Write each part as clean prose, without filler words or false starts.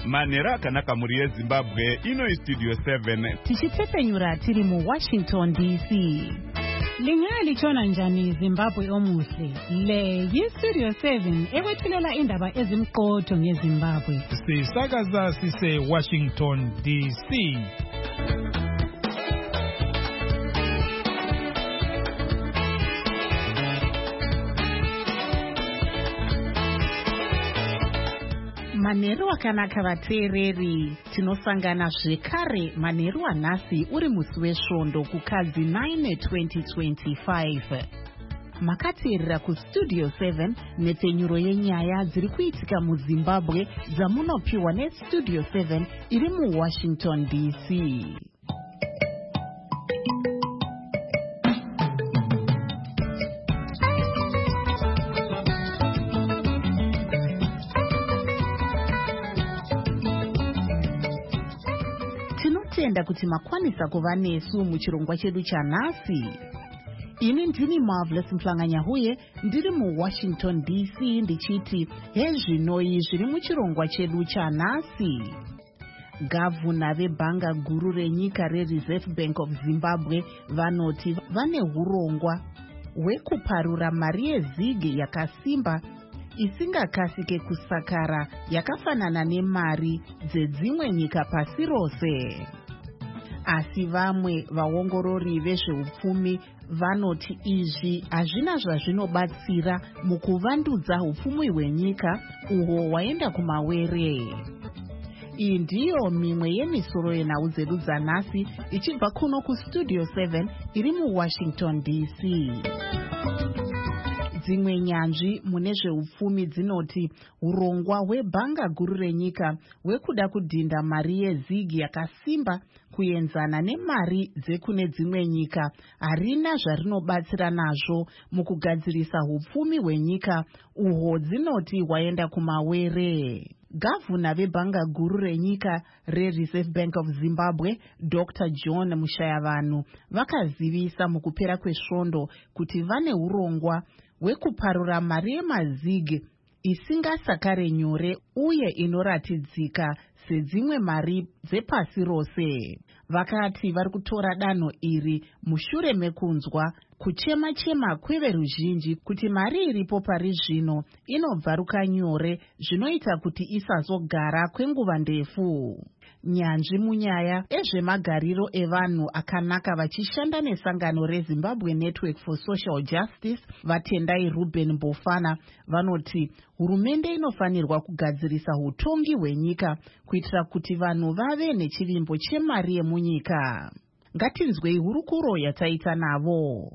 Manhero akanaka muri yeZimbabwe, ino Studio 7. Tichitsepenyura tiri mu Washington DC. Lingalitshona njani Zimbabwe omuhle? Le yi-Studio 7 ekwethulela indaba ezimqotho ngeZimbabwe. Sisakaza sise Washington DC. Manhero akanaka vateereri, tinosangana zvekare manhero anhasi uri musi wesvondo kukadzi 9 2025. Makateerera kuStudio 7 nepenyuro yenyaya dziri kuitika muZimbabwe dzamunopiwa neStudio 7 iri muWashington DC. Tinotenda kuti makwanisa kuva nesu muchirongwa chedu chanhasi. Ini ndini Marvelous Mhlanganyahuye, ndiri muWashington DC ndichiti hezvinoi zviri muchirongwa chedu chanhasi. Gavhuna vebhanga guru renyika reReserve Bank of Zimbabwe vanoti vane hurongwa hwekuparura mari yezige yakasimba isingakasike kusakara yakafanana nemari dzedzimwe nyika pasi rose. Asi vamwe vaongorori vezveupfumi vanoti izvi hazvina zvazvinobatsira mukuvandudza upfumi hwenyika uhwo hwaenda kumawere. Iyi ndiyo mimwe yemisoro yenhau dzedu dzanhasi ichibva kuno kuStudio 7 iri muWashington DC. Dzimwe nyanzvi mune zveupfumi dzinoti urongwa hwebhanga guru renyika hwekuda kudhinda mari yezigi yakasimba kuenzana nemari dzekune dzimwe nyika harina zvarinobatsira nazvo mukugadzirisa upfumi hwenyika uhwo dzinoti hwaenda kumawere. Gavhuna vebhanga guru renyika reReserve Bank of Zimbabwe Dr. John Mushayavanhu vakazivisa mukupera kwesvondo kuti vane urongwa hwekuparura mari yemazigi isingasakare nyore uye inoratidzika sedzimwe mari dzepasi rose. Vakati vari kutora danho iri mushure mekunzwa kuchema-chema kweveruzhinji kuti mari iripo pari zvino inobvaruka nyore zvinoita kuti isazogara kwenguva ndefu. Nyanzvi munyaya ezvemagariro evanhu akanaka vachishanda nesangano reZimbabwe Network for Social Justice Vatendai Ruben Mbofana vanoti hurumende inofanirwa kugadzirisa utongi hwenyika kuitira kuti vanhu vave nechivimbo chemari yemunyika. Ngatinzwei hurukuro yataita navo.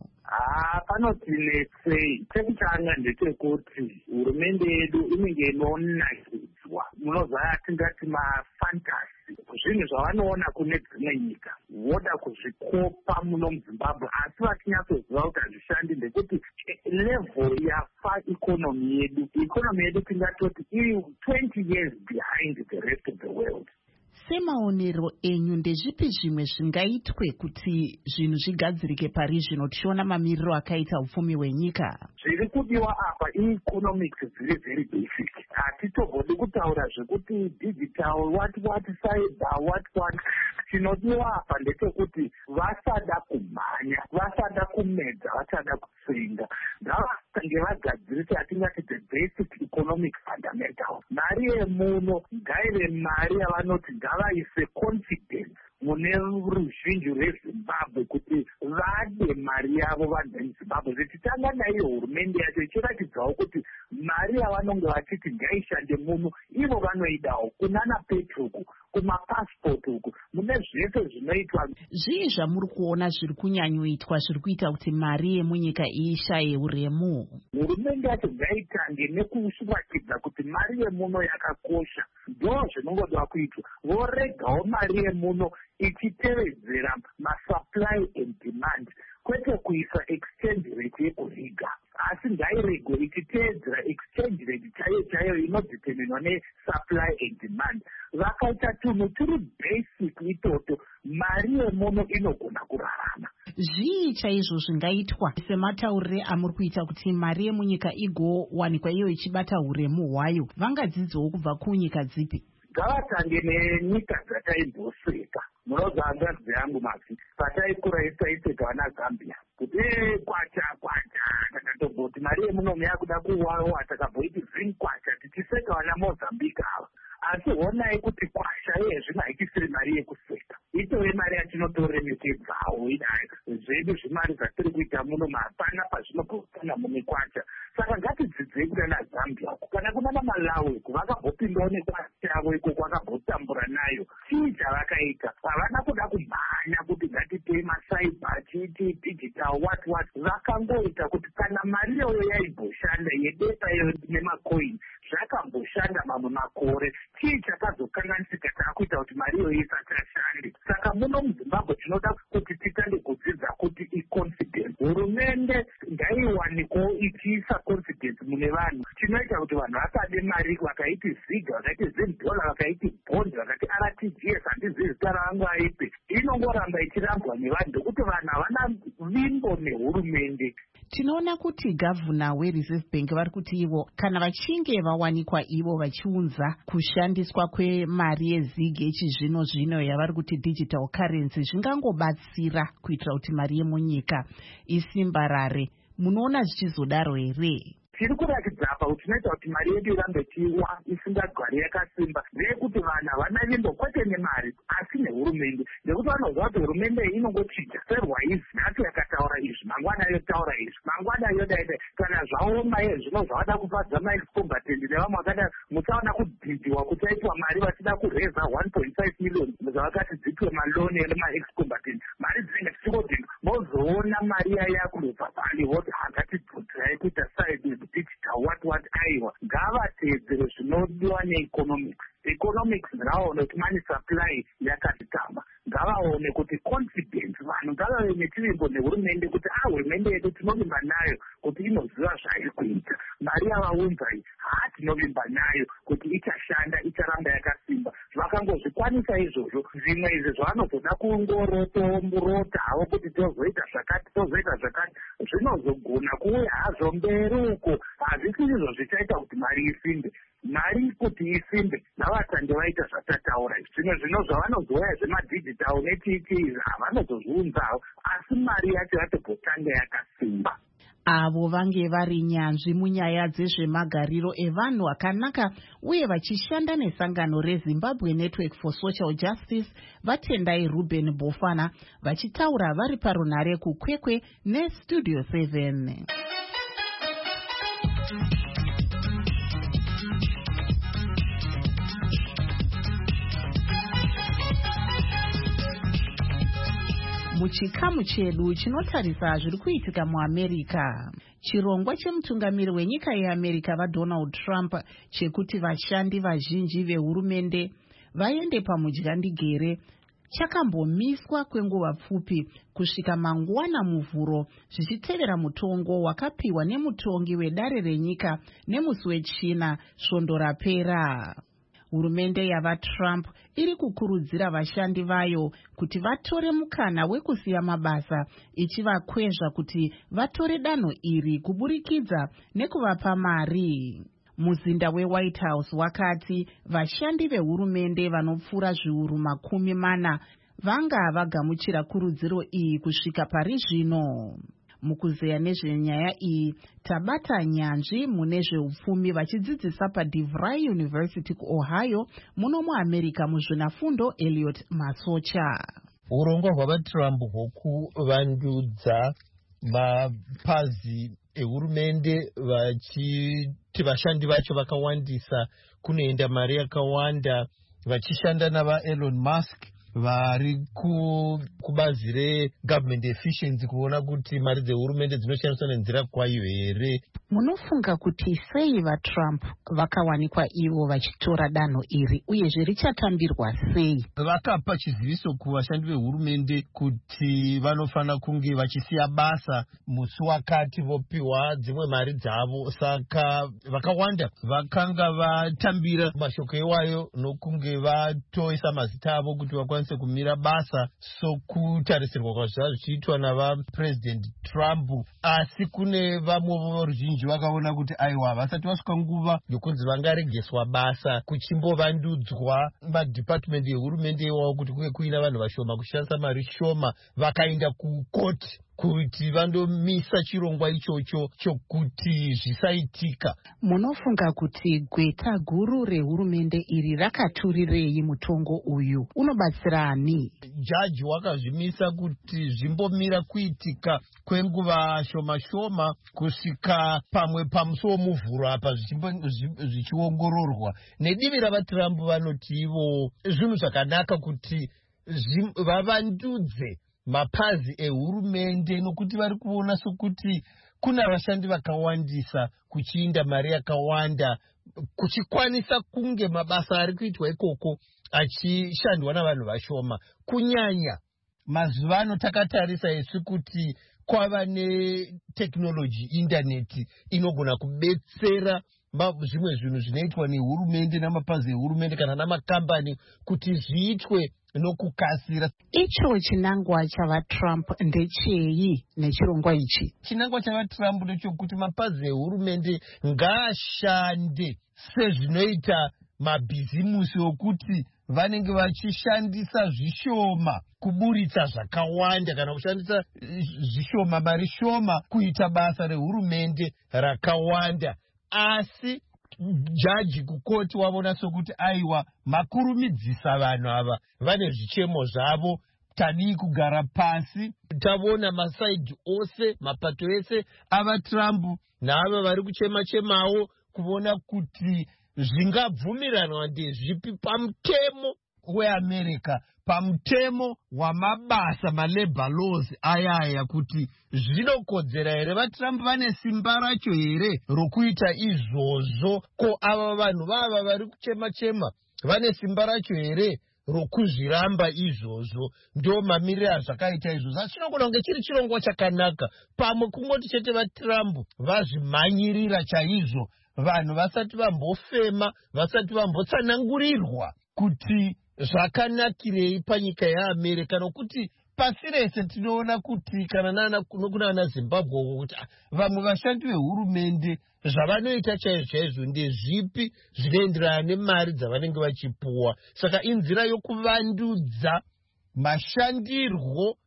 Panotinetsei chekutanga ndechekuti hurumende yedu inenge inonakidzwa munozaya tingati mafantasi zvinhu zvavanoona kune dzimwe nyika voda kuzvikopa muno muZimbabwe asi vatinyatsoziva kuti hazvishandi ndekuti level yafa ikonomi yedu tingatoti iri 20 years behind the rest of the world. Semaonero enyu ndezvipi zvimwe zvingaitwe kuti zvinhu zvigadzirike pari zvino tichiona mamiriro akaita upfumi hwenyika? Zviri kudiwa apa economics dziri very basic. Hatitogodi kutaura zvekuti digital what cyber what chinodiwa apa ndechekuti vasada kumhanya, vasada kumedza, vasada kutsenga. Ngavasange vagadzirisa atingati the basic economic fundamentals. Mari yemuno ngaive mari yavanoti ngavaise confidence mune ruzhinji rweZimbabwe kuti vade mari yavo vanhu veZimbabwe. Zvichitanga naiyo hurumende yacho ichiratidzawo kuti mari yavanonge vachiti ngaishande muno ivo vanoidawo kunana petroku kumapasipoti uku mune zvese zvinoitwa. Zvii zvamuri kuona zviri kunyanyoitwa zviri kuita kuti mari yemunyika iishaye uremu? Hurumende yacho ngaitange nekuratidza kuti mari yemuno yakakosha. Ndo zvinongodwa kuitwa. Voregawo mari yemuno ichitevedzera masupply and demand kwete kuisa exchange rate yekuhiga asi ngairegwe ichiteedzera exchange rate chaiyo inodeterminwa nesupply and demand. Vakaita tunhu turi basic itoto mari yemuno inogona kurarama. Zvii chaizvo zvingaitwa semataurire amuri kuita kuti mari yemunyika igowanikwa iyo ichibata huremu hwayo? Vangadzidzawo kubva kunyika dzipi? ngavatange nenyika dzataimboseka. Munoza hanzvadzi yangu masi pataikura taiseka vana Zambia kuti kwacha takatoboti mari yemunomu yakuda kuwawa takabhoiti kwacha tichiseka vana Mozambique ava. Asi honai kuti kwasha yezvino haichisiri mari yekuseka, itore mari yatinotoremekedzawo idai zvedu zvimari zvatiri kuita muno mapana pazvinogopana mune kwacha. Saka ngatidzidzei kuna naZambia uko kana kuna naMalawi vakambopindawo nekwasha yavo iko kwakambotambura nayo. Chii chavakaita? Havana kuda kumhanya kuti ngatipei masaiba chiiti digital what vakangoita kuti kana mari iyoyo yaimboshanda yedetayo nemacoin zvakamboshanda mamwe makore. Chii chakazokanganisika taakuita kuti mari iyoyo isachashande? Saka muno muZimbabwe tinoda kuti titande kudzidza kuti iconfidence. Hurumende ngaiwaniko ichiisa confidence mune vanhu. Chinoita kuti vanhu vasade mari vakaiti Ziga, vakaiti Zimdola, vakaiti Bond, vakati RTGS, handizivi zita rangu aipe. Inongoramba ichirambwa nevanhu ndokuti vanhu havana vimbo nehurumende. Tinoona kuti gavhuna weReserve Bank vari kuti ivo kana vachinge vawanikwa ivo vachiunza kushandiswa kwemari yeZig yechizvino zvino yavari kuti digital currency zvingangobatsira kuitira kuti mari yemunyika isimbarare. Munoona zvichizodaro here? Tiri kurakidza apa kuti tinoita kuti mari yedu irambe ichiwa isingagari yakasimba ndeyekuti vanhu havana vimbo kwete nemari asi nehurumende, nekuti vanoziva kuti hurumende inongochinja serwaizi nhatu yakataura izvi mangwana yotaura izvi mangwana yodaidai. Kana zvaoma zvino zvavada kufadza maexcombatant nevamwe vakada musaona kudhidhiwa kuchaitwa mari vachida kureza 1.5 million zvavakati dziitwe maloni nemaexcombatant. Mari dzinenge dzichikodhinga mozoona mari yaya kunobva pali voti hangatidzodzirai kuita side digital what aiwa. Ngavateedzere zvinodiwa neeconomics ngavaone kuti money supply yakatitamba. Ngavaone kuti confidence vanhu ngavave nechivimbo nehurumende kuti hurumende yedu tinovimba nayo kuti inoziva zvairi kuita. Mari yavaunza iyi tinovimba nayo kuti ichashanda icharamba yakasimba. Vakangozvikwanisa izvozvo zvimwe izvi zvavanozoda kungorotomburota havo kuti tozoita zvakati zvinozogona kuuya hazvo mberi uko. Hazvisi izvo zvichaita kuti mari isimbe. Mari kuti isimbe navatange vaita zvatataura izvi. Zvimwe zvino zvavanozoya zvemadigital nechii havanozozviunzawo asi mari yacho yatogotanga yakasimba. Avo vange vari nyanzvi munyaya dzezvemagariro evanhu akanaka uye vachishanda nesangano reZimbabwe Network for Social Justice vaTendai Ruben Bofana vachitaura vari parunhare kuKwekwe neStudio 7. Muchikamu chedu chinotarisa zviri kuitika muAmerica. Chirongwa chemutungamiri wenyika yeAmerica vaDonald Trump chekuti vashandi vazhinji vehurumende vaende pamudyandigere chakambomiswa kwenguva pfupi kusvika mangwana muvhuro zvichitevera mutongo wakapiwa nemutongi wedare renyika nemusi weChina svondo rapera. Hurumende yavaTrump iri kukurudzira vashandi vayo kuti vatore mukana wekusiya mabasa ichivakwezva kuti vatore danho iri kuburikidza nekuvapa mari. Muzinda weWhite House wakati vashandi vehurumende vanopfuura zviuru 40 vanga vagamuchira kurudziro iyi kusvika pari zvino. Mukuzeya nezvenyaya iyi tabata nyanzvi mune zveupfumi vachidzidzisa paDeVry University kuOhio muno muAmerica muzvinafundo Elliot Masocha. Urongwa hwavaTrump hwokuvandudza mapazi ehurumende vachiti vashandi vacho vakawandisa kunoenda mari yakawanda vachishanda navaElon Musk vari kubazi regovernment efficiency kuona kuti mari dzehurumende dzinoshandiswa nenzira kwayo here. Munofunga kuti sei vaTrump vakawanikwa ivo vachitora danho iri uyezve richatambirwa sei? Vakapa chiziviso kuvashandi vehurumende kuti vanofanira kunge vachisiya basa musi wakati vopiwa dzimwe mari dzavo. Saka vakawanda vakanga vatambira mashoko iwayo nokunge vatoisa mazita avo kuti vakwanise akwanise kumira basa sokutarisirwa kwazvaa zvichiitwa navapresident Trump, asi kune vamwe voruzhinji vakaona kuti aiwa vasati vasvika nguva yokunzi vangaregeswa basa kuchimbovandudzwa madhipatimende ehurumende iwawo kuti kuve kuina vanhu vashoma kushandisa mari shoma, vakaenda kukoti kuti vandomisa chirongwa ichocho chokuti zvisaitika. Munofunga kuti gweta guru rehurumende iri rakaturirei mutongo uyu? Unobatsira ani? Jaji wakazvimisa kuti zvimbomira kuitika kwenguva shoma shoma kusvika pamwe pamusuwo muvhuro apa zvichiongororwa. Nedivi ravaTrump vanoti ivo zvinhu zvakanaka kuti vavandudze mapazi ehurumende, nokuti vari kuona sokuti kuna vashandi vakawandisa kuchiinda mari yakawanda kuchikwanisa kunge mabasa ari kuitwa ikoko achishandwa navanhu vashoma. Kunyanya mazuva ano takatarisa isu kuti kwava netekinoloji, indaneti inogona kubetsera zvimwe zvinhu zvinoitwa nehurumende namapazi ehurumende kana namakambani kuti zviitwe nokukasira. Icho chinangwa chavaTrump ndechei nechirongwa ichi? Chinangwa chavaTrump ndechokuti mapazi ehurumende ngaashande sezvinoita mabhizimusi okuti vanenge vachishandisa zvishoma kuburitsa zvakawanda kana kushandisa zvishoma mari shoma kuita basa rehurumende rakawanda. Asi jaji kukoti wavona sokuti aiwa makurumidzisa vanhu ava vane zvichemo zvavo, tadii kugara pasi tavona masaidhi ose, mapato ese avaTrump naava vari kuchema-chemawo kuona kuti zvingabvumiranwa ndezvipi pamutemo weAmerica, pamutemo wamabasa malabor laws ayaya, kuti zvinokodzera here, vaTrump vane simba racho here rokuita izvozvo? Ko ava vanhu vava vari kuchema-chema vane simba racho here rokuzviramba izvozvo? Ndo mamiriro azvakaita izvozvo. Asi chinogona kunge chiri chirongwa chakanaka, pamwe kungoti chete vaTrump vazvimhanyirira chaizvo, vanhu vasati vambofema, vasati vambotsanangurirwa kuti zvakanakirei panyika yeAmerica, nokuti pasi rese tinoona kuti kana kuna Zimbabwe kuti vamwe vashandi vehurumende zvavanoita chaizvo ndezvipi zvinoenderana nemari dzavanenge vachipuwa. Saka inzira yokuvandudza mashandirwo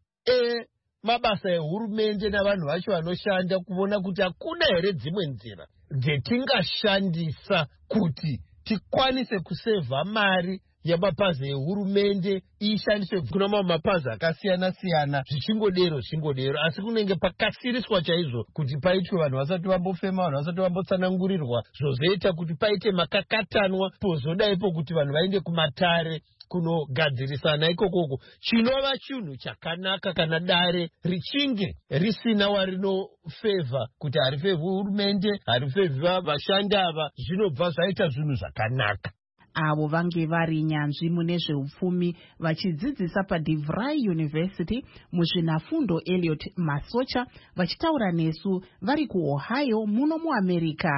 emabasa ehurumende navanhu vacho vanoshanda, kuona kuti hakuna here dzimwe nzira dzetingashandisa kuti tikwanise kusevha mari yamapazi ehurumende ishandiswe kuna mamwe mapazi akasiyana-siyana, zvichingodero, asi kunenge pakasiriswa chaizvo kuti paitwe vanhu vasati vambofema, vanhu vasati vambotsanangurirwa, zvozoita kuti paite makakatanwa, pozodaipo kuti vanhu vaende kumatare kunogadzirisana ikokoko. Chinova chinhu chakanaka kana dare richinge risina warinofevha, kuti harifevhi hurumende, harifevhi vashandi ava, zvinobva zvaita zvinhu zvakanaka. Avo vange vari nyanzvi mune zveupfumi vachidzidzisa paDeVry University muzvinafundo Elliot Masocha, vachitaura nesu vari kuOhio muno muAmerica.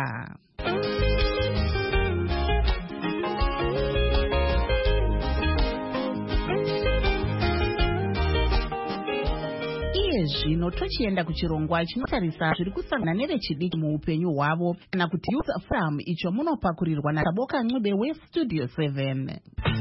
Zvino tochienda kuchirongwa chinotarisa zviri kusangana nevechidiki muupenyu hwavo, kana kuti Youth Forum, icho munopakurirwa naSaboka Ncube weStudio 7.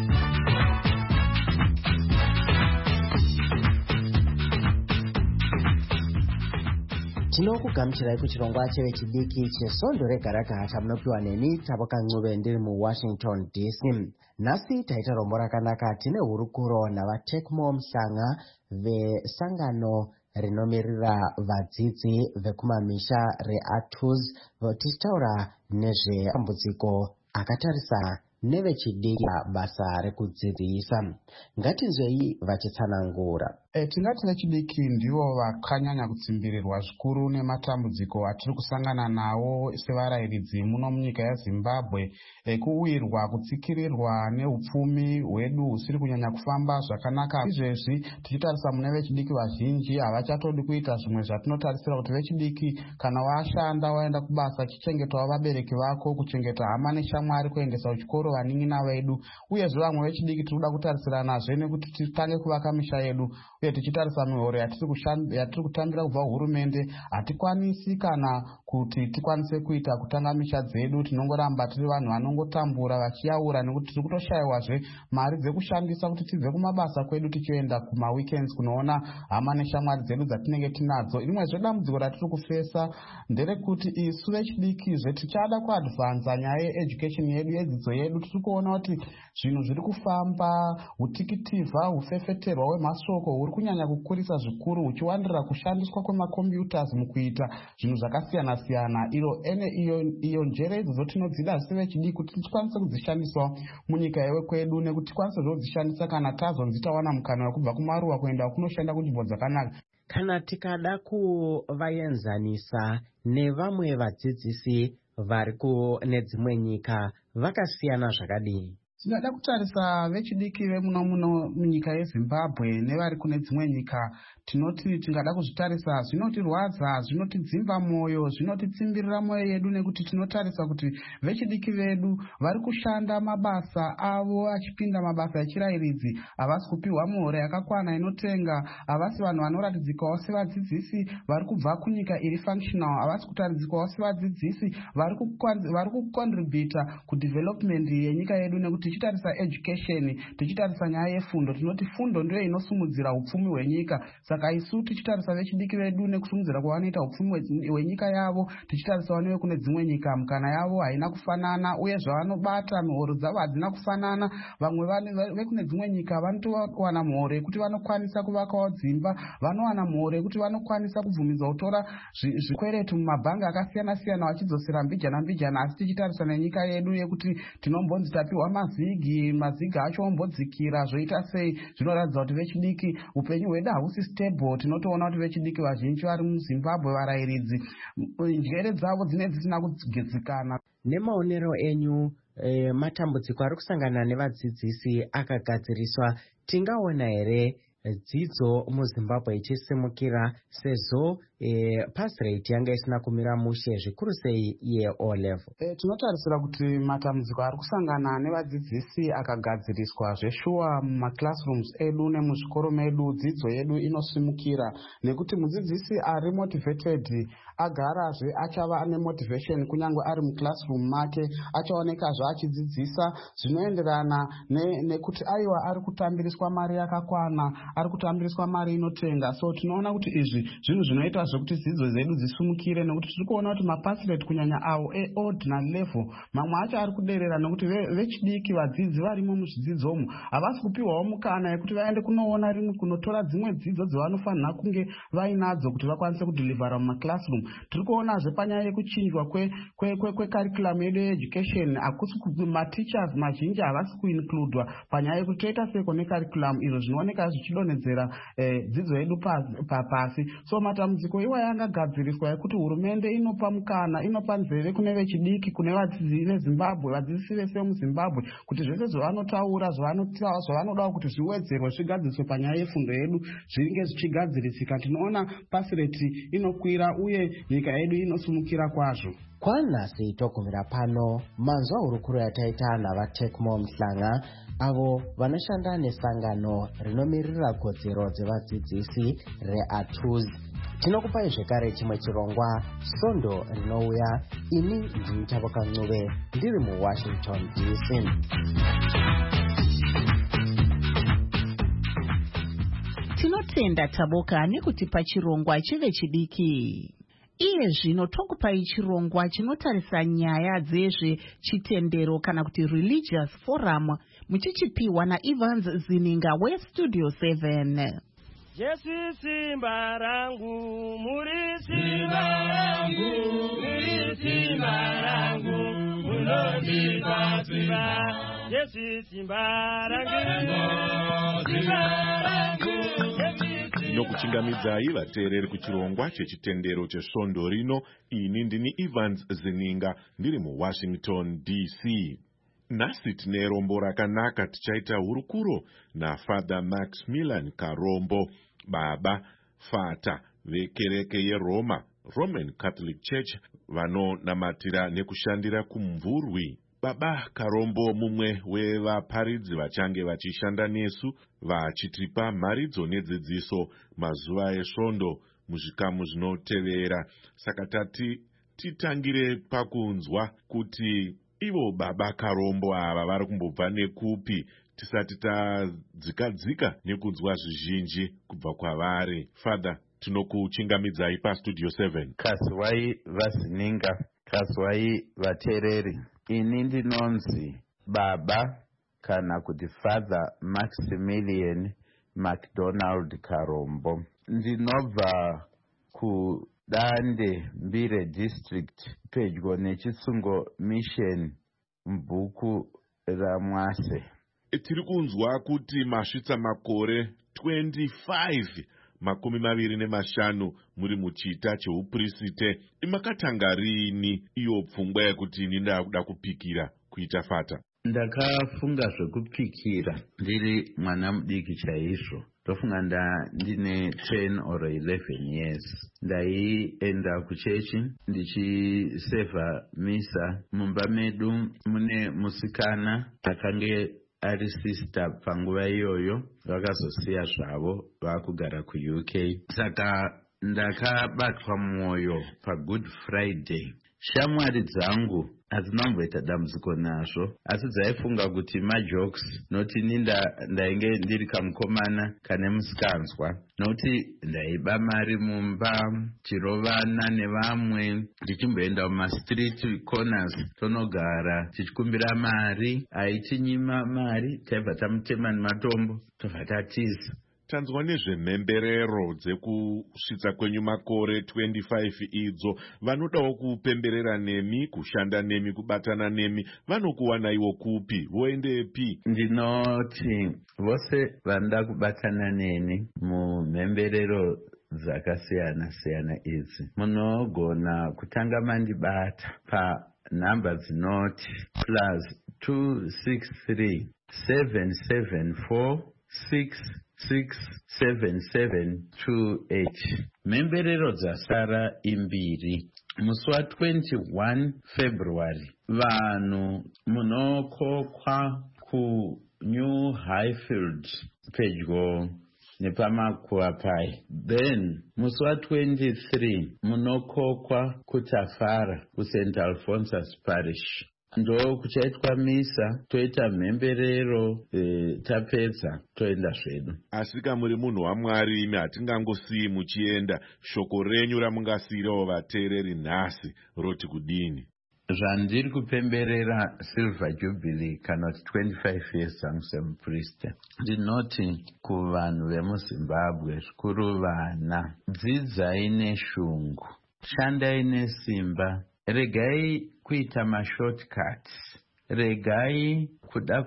Tinokugamuchirai kuchirongwa chevechidiki chesondo rega-rega chamunopiwa neni Saboka Ncube ndiri muWashington DC. Nhasi taita rombo rakanaka. Tine hurukuro navaTechmo Mhlanga vesangano rinomirira vadzidzi vekumamisha reATUS, tichitaura nezvematambudziko akatarisa nevechidiki basa rekudzidzisa. Ngatinzwei vachitsanangura. Tingati vechidiki ndivo vakanyanya kutsimbirirwa zvikuru nematambudziko atiri kusangana nawo sevarayiridzi muno munyika yeZimbabwe, kuwirwa kutsikirirwa neupfumi hwedu husiri kunyanya kufamba zvakanaka. Izvezvi tichitarisa mune vechidiki vazhinji havachatodi kuita zvimwe zvatinotarisira kuti vechidiki kana washanda waenda kubasa chichengetawo vabereki vako, kuchengeta hama neshamwari, kuendesa kuchikoro vanin'ina vedu. Uyezve vamwe vechidiki tiri kuda kutarisira nazve nekuti titange kuvaka misha yedu, uye tichitarisa mihoro yatiri kutambira kubva hurumende hatikwanisi kana kuti tikwanise kuita kutanga misha dzedu. Tinongoramba tiri vanhu vanongotambura vachiyaura nekuti tiri kutoshayawazve mari dzekushandisa kuti tibve kumabasa kwedu tichienda kumaweekends kunoona hama neshamwari dzedu dzatinenge tinadzo. Rimwezve dambudziko ratiri kufesa nderekuti isu vechidikizve tichada kuadvanza nyaya yeeducation yedu, yedzidzo yedu. Tiri kuona kuti zvinhu zviri kufamba, hutikitivha, hufefeterwa hwemashoko huri kunyanya kukurisa zvikuru, huchiwandirira kushandiswa kwemakombiyutazi mukuita zvinhu zvakasiyana-siyana. Iyo njere idzo tinodzida sevechidiki kuti tikwanise kudzishandisawo munyika yewe kwedu, nekuti tikwanise kudzishandisa kana tazonzi tawana mukana wekubva kumaruwa kuenda kunoshanda kunzvimbo dzakanaka. Kana tikada kuvaenzanisa nevamwe vadzidzisi vari kune dzimwe nyika, vakasiyana zvakadii? Tinada kutarisa vechidiki vemuno munyika yeZimbabwe nevari kune dzimwe nyika, tinoti tingada kuzvitarisa zvinotirwadza, zvinotidzimba mwoyo, zvinotitsimbirira mwoyo yedu, nekuti tinotarisa kuti vechidiki vedu vari kushanda mabasa avo achipinda mabasa echirayiridzi, havasi kupiwa mihoro yakakwana inotenga, havasi vanhu vanoratidzikawo sevadzidzisi vari kubva kunyika iri functional, havasi kutaridzikawo sevadzidzisi vari kucontributa kudevelopment yenyika yedu. Nekuti tichitarisa education, tichitarisa nyaya yefundo, tinoti fundo ndiyo inosumudzira upfumi hwenyika. Saka isu tichitarisa vechidiki vedu nekusumudzira kwavanoita upfumi hwenyika yavo, tichitarisawo newe kune dzimwe nyika mukana yavo haina kufanana, uye zvavanobata mihoro dzavo hadzina kufanana. Vamwe vekune dzimwe nyika vanotowana mihoro yekuti vanokwanisa kuvakawo dzimba, vanowana mihoro yekuti vanokwanisa kubvumidza kutora zvikweretu mumabhangi akasiyana-siyana vachidzosera mbijana. Asi tichitarisa nenyika yedu yekuti tinombonzi tapiwa mazigi acho ombodzikira, zvoita sei? Zvinoratidza kuti vechidiki upenyu hwedu hahusi stable. Tinotoona kuti vechidiki vazhinji vari muZimbabwe, varayiridzi, njere dzavo dzinenge dzisina kugadzikana. Nemaonero enyu, matambudziko ari kusangana nevadzidzisi akagadziriswa, tingaona here dzidzo muZimbabwe ichisimukira sezvo pass rate yanga isina kumira mushe, zvikuru sei yeO level? Tinotarisira kuti matambudziko ari kusangana nevadzidzisi akagadziriswa zveshuwa mumaclassrooms edu nemuzvikoro medu, dzidzo yedu inosimukira, nekuti mudzidzisi ari motivated agarazve achava nemotivation kunyange ari muclassroom make, achaonekazve achidzidzisa zvinoenderana nekuti aiwa ari kutambiriswa mari yakakwana, ari kutambiriswa mari inotenga. So tinoona kuti izvi zvinhu zvinoita zvekuti dzidzo dzedu dzisumukire, nekuti tiri kuona kuti mapass rate kunyanya awo eordinary level mamwe acho ari kuderera, nekuti vechidiki vadzidzi varimo muzvidzidzomo havasi kupiwawo mukana yekuti vaende kunoona rimwe kunotora dzimwe dzidzo dzavanofanira kunge vainadzo kuti vakwanise kudhilivhara mumaclassroom. Tiri kuonazve panyaya yekuchinjwa kwecurriculum yedu yeeducation, hakusi mateachers mazhinji havasi kuinkludwa panyaya yekuti toita seko necurriculum, izvo zvinooneka zvichidonhedzera dzidzo yedu pasi. So matambudziko iwa yangagadziriswa yekuti hurumende inopa mukana, inopa nzeve kune vechidiki, kune vadzidzi veZimbabwe, vadzidzisi vese vemuZimbabwe, kuti zvese zvavanotaura, zvavanoda kuti zviwedzerwe, zvigadziriswe panyaya yefundo yedu zvinge zvichigadzirisika. Tinoona pass rate inokwira uye nyika yedu inosumukira kwazvo. Kwanhasi togumira pano manzwa hurukuro yataita navaTechmo Mhlanga, avo vanoshanda nesangano rinomirira kodzero dzevadzidzisi reATUZ. Tinokupai zvekare chimwe chirongwa Svondo rinouya. Ini ndini Tavoka Ncube, ndiri muWashington DC. Tinotenda Tavoka nekutipa chirongwa chevechidiki. Iye zvino tokupai chirongwa chinotarisa nyaya dzezvechitendero kana kuti religious forum, muchichipiwa naEvans Zininga weStudio 7. Jesu simba rangu, muri simba rangu, muri simba rangu, munondipa simba. Jesu simba rangu, simba rangu, Jesu ndinokuchingamidzai vateereri kuchirongwa chechitendero chesvondo rino. Ini ndini Evans Zininga ndiri muWashington DC. Nhasi tine rombo rakanaka. Tichaita hurukuro naFather Maximilian Karombo, baba fata vekereke yeRoma, Roman Catholic Church, vanonamatira nekushandira kumvurwi. Baba Karombo mumwe wevaparidzi vachange vachishanda nesu vachitipa mharidzo nedzidziso mazuva esvondo muzvikamu zvinotevera. Saka titangire pakunzwa kuti ivo baba Karombo ava vari kumbobva nekupi tisati tadzika nekunzwa zvizhinji kubva kwavari. Father, tinokuchingamidzai pastudio 7. Kasiwai vazininga, kasiwai vateereri. Ini ndinonzi baba kana kuti Father Maximilian MacDonald Karombo. Ndinobva kuDande Mbire District pedyo neChitsungo Mission mubhuku raMwase. Tiri kunzwa kuti masvitsa makore 25 25 muri muchita cheupriste. Makatanga rini iyo pfungwa yekuti ini ndakuda kupikira kuita fata? Ndakafunga zvekupikira ndiri mwana mudiki chaizvo. Ndofunga ndine 10 or 11 years. Ndaienda kuchechi ndichisevha misa. Mumba medu mune musikana akange ari sister panguva iyoyo, vakazosiya zvavo vakugara kuUK. Saka ndakabatwa mwoyo paGood Friday. Shamwari dzangu hadzinomboita dambudziko nazvo, asi dzaifunga kuti majokes, noti ndainge ndiri kamukomana kane musikanzwa, noti ndaiba mari mumba, tichirovana nevamwe, tichimboenda mumastreet corners tonogara tichikumbira mari. Aitinyima mari taibva tamutema nematombo tobva tatiza. Tanzwa nezvemhemberero dzekusvitsa kwenyu makore 25 idzo. Vanodawo kupemberera nemi, kushanda nemi, kubatana nemi, vanokuwanaiwo kupi? Voendepi? Ndinoti vose vanoda kubatana neni mumhemberero dzakasiyana siyana idzi, munogona kutanga mandibata panhamba dzinoti +263 774 67728. Mhemberero dzasara imbiri. Musi wa21 February vanhu munokokwa kuNew Highfield pedyo nepamakuapai. Then musi wa23 munokokwa kuTafara kuSt Alphonsus Parish. Ndo kuchaitwa misa, toita mhemberero, tapedza toenda zvedu. Asika muri munhu waMwari, imi hatingangosii muchienda. Shoko renyu ramungasiyirawo vateereri nhasi roti kudini? Zvandiri kupemberera Silver Jubilee kana kuti 25 years dzangu semuprista. Ndinoti kuvanhu vemuZimbabwe, zvikuru vana, dzidzai neshungu, shandai nesimba, regai kuita mashortcuts, regai kuda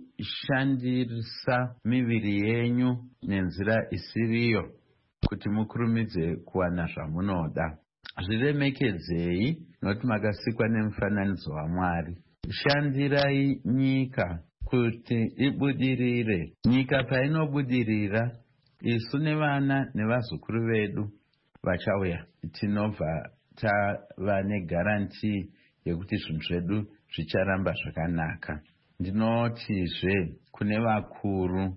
kushandisa miviri yenyu nenzira isiriyo kuti mukurumidze kuwana zvamunoda. Zviremekedzei nokuti makasikwa nemufananidzo waMwari. Shandirai nyika kuti ibudirire. Nyika painobudirira, isu nevana nevazukuru vedu vachauya, tinobva tava negarantii yekuti zvinhu zvedu zvicharamba zvakanaka. Ndinotizve kune vakuru,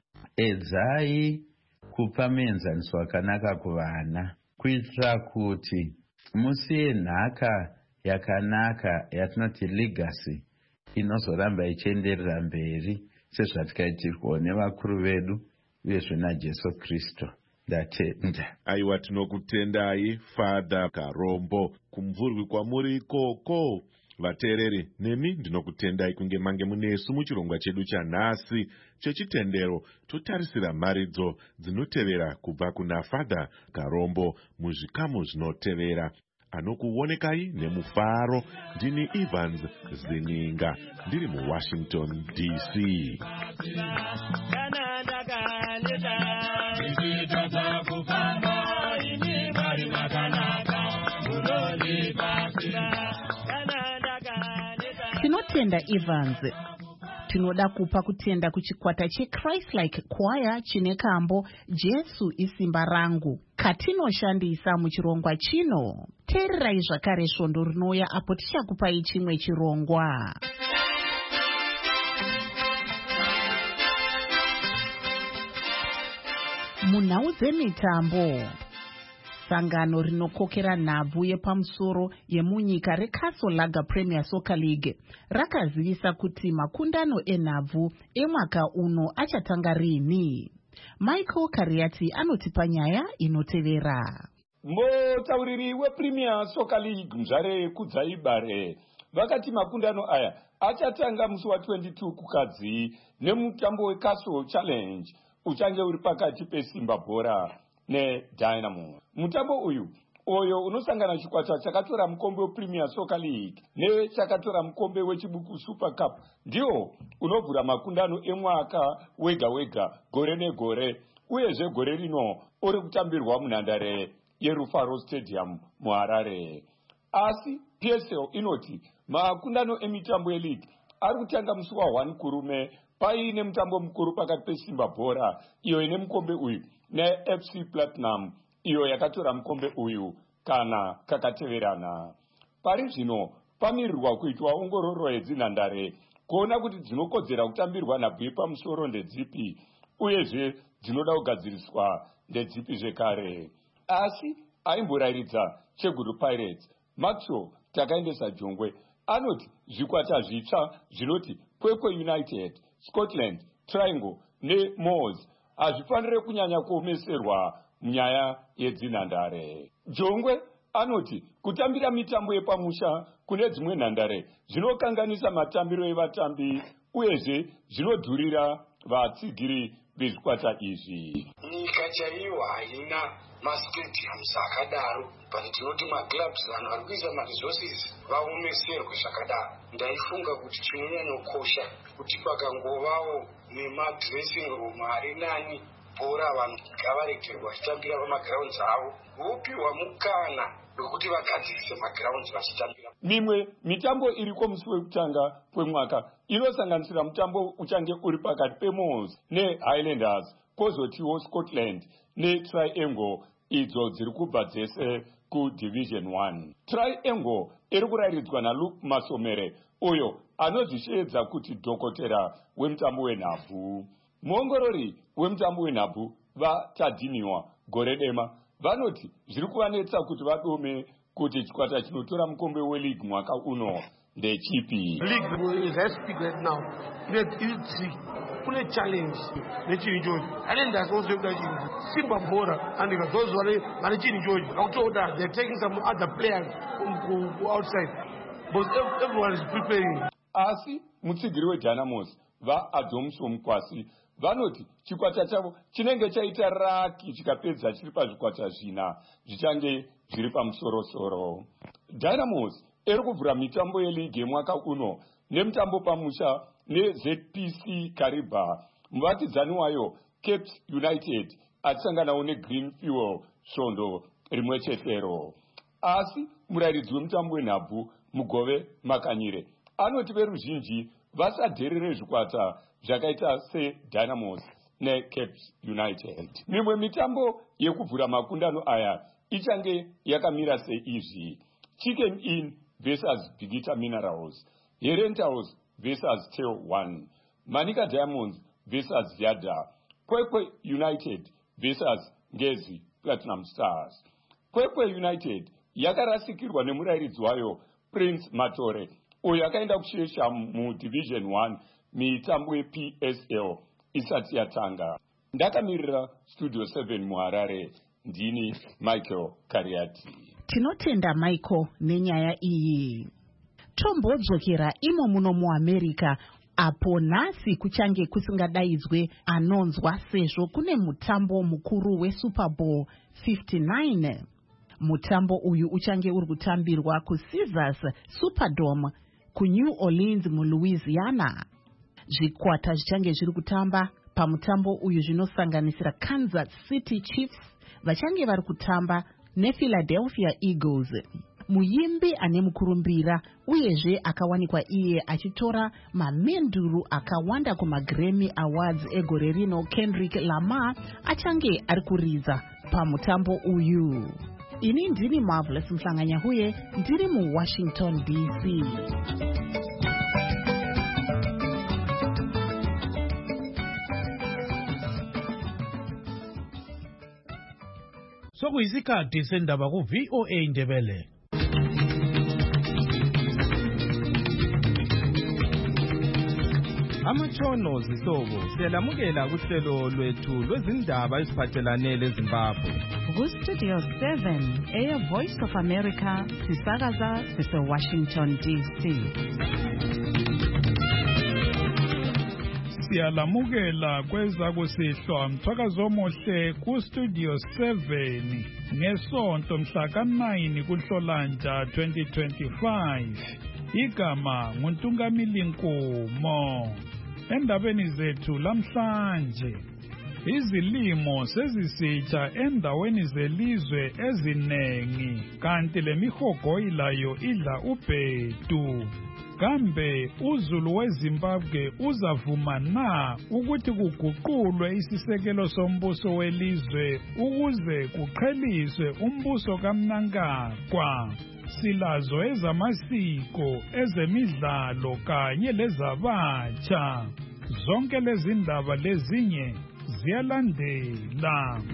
edzai kupa muenzaniso wakanaka kuvana, kuitira kuti musiye nhaka yakanaka yatinoti legacy inozoramba ichienderera mberi sezvatikaitirwawo nevakuru vedu uyezve naJesu Kristu. Ndatenda. Aiwa, tinokutendai Father Karombo kumvurwi kwamuri ikoko. Vateereri, nemi ndinokutendai kunge mange munesu muchirongwa chedu chanhasi chechitendero. Totarisira mharidzo dzinotevera kubva kuna Father Karombo muzvikamu zvinotevera. Anokuonekai nemufaro, ndini Evans Zininga ndiri muWashington DC. Tinotenda Evans. Tinoda kupa kutenda kuchikwata cheChrist-like Choir chine kambo Jesu isimba rangu katinoshandisa muchirongwa chino. Teererai zvakare svondo rinouya apo tichakupai chimwe chirongwa. Munhau dzemitambo, sangano rinokokera nhabvu yepamusoro yemunyika reCastle Lager Premier Soccer League rakazivisa kuti makundano enhabvu emwaka uno achatanga rini. Michael Kariati anotipa nyaya inotevera. Mutauriri wePremier Soccer League Mzvare Kudzaibare vakati makundano aya achatanga musi wa22 kukadzi nemutambo weCastle Challenge uchange uri pakati peSimba Bhora neDynamo. Mutambo uyu unosangana chikwata chakatora mukombe wePremier Soccer League nechakatora mukombe wechibuku Super Cup ndio unovhura makundano emwaka wega wega gore negore, uyezve gore rino uri kutambirwa munhandare yeRufaro Stadium muHarare. Asi PSL inoti makundano emitambo yeleague ari kutanga musi wa1 kurume paine mutambo mukuru pakati peSimba Bhora iyo ine mukombe uyu neFC Platinum iyo yakatora mukombe uyu kana kakateverana. Pari zvino pamirirwa kuitwa ongororo yedzinhandare kuona kuti dzinokodzera kutambirwa nhabvu yepamusoro ndedzipi uyezve dzinoda kugadziriswa ndedzipi zvekare. Asi aimborayiridza Cheguru Pirates Maxwell Takaendesa Jongwe anoti zvikwata zvitsva zvinoti Kwekwe United, Scotland, Triangle neMoors hazvifanire kunyanya kuomeserwa munyaya yedzinhandare. Jongwe anoti kutambira mitambo yepamusha kune dzimwe nhandare zvinokanganisa matambiro evatambi uyezve zvinodhurira vatsigiri vezvikwata izvi. Nyika chaiyo haina mastadiums akadaro, but tinoti maclubs vanhu vari kuisa maresources vaomeserwe zvakadaro. Ndaifunga kuti chinonyanyokosha kuti pakangovawo nemadressing room ari nani bhora vanhu ngavaregerwa vachitambira pamagrounds avo, vopiwa mukana wekuti vagadzirise magrounds vachitambira. Mimwe mitambo iriko musi wekutanga kwemwaka inosanganisira mutambo uchange uri pakati peMoors neHighlanders, kwozotiwo Scotland neTriangle idzo dziri kubva dzese kuDivision 1. Triangle iri kurayiridzwa naLuke Masomere uyo anozvisheedza kuti dhokotera wemutambo wenhabvu. Muongorori wemutambo wenhabvu vaTadhimiwa gore dema vanoti zviri kuvanetsa kuti vadome kuti chikwata chinotora mukombe weleague mwaka uno ndechipi. League is as big right now. Kune challenge nechinjoji and that's also Simba Bhora and those who chinjoji that they're taking some other players from outside, but everyone is preparing. Asi mutsigiri weDynamos vaAdomso Mukwasi vanoti chikwata chavo chinenge chaita raki chikapedza chiri pazvikwata zvina zvichange zviri pamusorosoro. Dynamos iri kuvhura mitambo yeleague yemwaka uno nemutambo pamusha neZPC Kariba. Muvatidzani wayo Cape United achisanganawo neGreen Fuel svondo rimwe chetero. Asi murayiridzi wemutambo wenhabvu Mugove Makanyire anoti veruzhinji vasadherere zvikwata zvakaita seDynamos neCape United. Mimwe mitambo yekuvhura makundano aya ichange yakamira seizvi: Chicken Inn versus Bigita Minerals, Herentals versus Tail 1, Manika Diamonds versus Yada, Kwekwe United versus Ngezi Platinum Stars. Kwekwe United yakarasikirwa nemurayiridzi wayo Prince Matore uyo akaenda kushesha muDivision 1 mitambo yePSL isati yatanga. Ndakamirira Studio 7 muHarare, ndini Michael Kariati. Tinotenda Michael nenyaya iyi. Tombodzokera imo muno muAmerica apo nhasi kuchange kusingadaidzwe anonzwa sezvo kune mutambo mukuru weSuper Bowl 59. Mutambo uyu uchange uri kutambirwa kuCaesars Superdome kuNew Orleans muLouisiana. Zvikwata zvichange zviri kutamba pamutambo uyu zvinosanganisira Kansas City Chiefs vachange vari kutamba nePhiladelphia Eagles. muyimbi ane mukurumbira uyezve akawanikwa iye achitora mamenduru akawanda kumaGrammy Awards egore rino. Kendrick Lamar achange ari kuridza pamutambo uyu. Ini ndini Marvelous Mhlanganyahuye, ndiri muWashington DC. Sokuyisikhathi sendaba ku-VOA Indebele. Amatshono zihlobo siyalamukela kuhlelo lwethu lwezindaba eziphathelane leZimbabwe. Ku-Studio 7 eya Voice of America sisakaza sise-Washington DC. Siyalamukela kweza kusihlwa mthwakazo omuhle ku-Studio 7 ngesonto mhla ka-9 kuNhlolanja 2025. Igama nguNtungamili Nkumo. Endabeni zethu lamhlanje, izilimo sezisitsha endaweni zelizwe ezinengi kanti lemihogoyi layo idla ubhedu. Kambe uzulu weZimbabwe uzavuma na ukuthi kuguqulwe isisekelo sombuso welizwe ukuze kuqheliswe umbuso kaMnangagwa? Silazo ezamasiko, ezemidlalo kanye lezabatsha. Zonke lezi ndaba lezinye ziyalandela.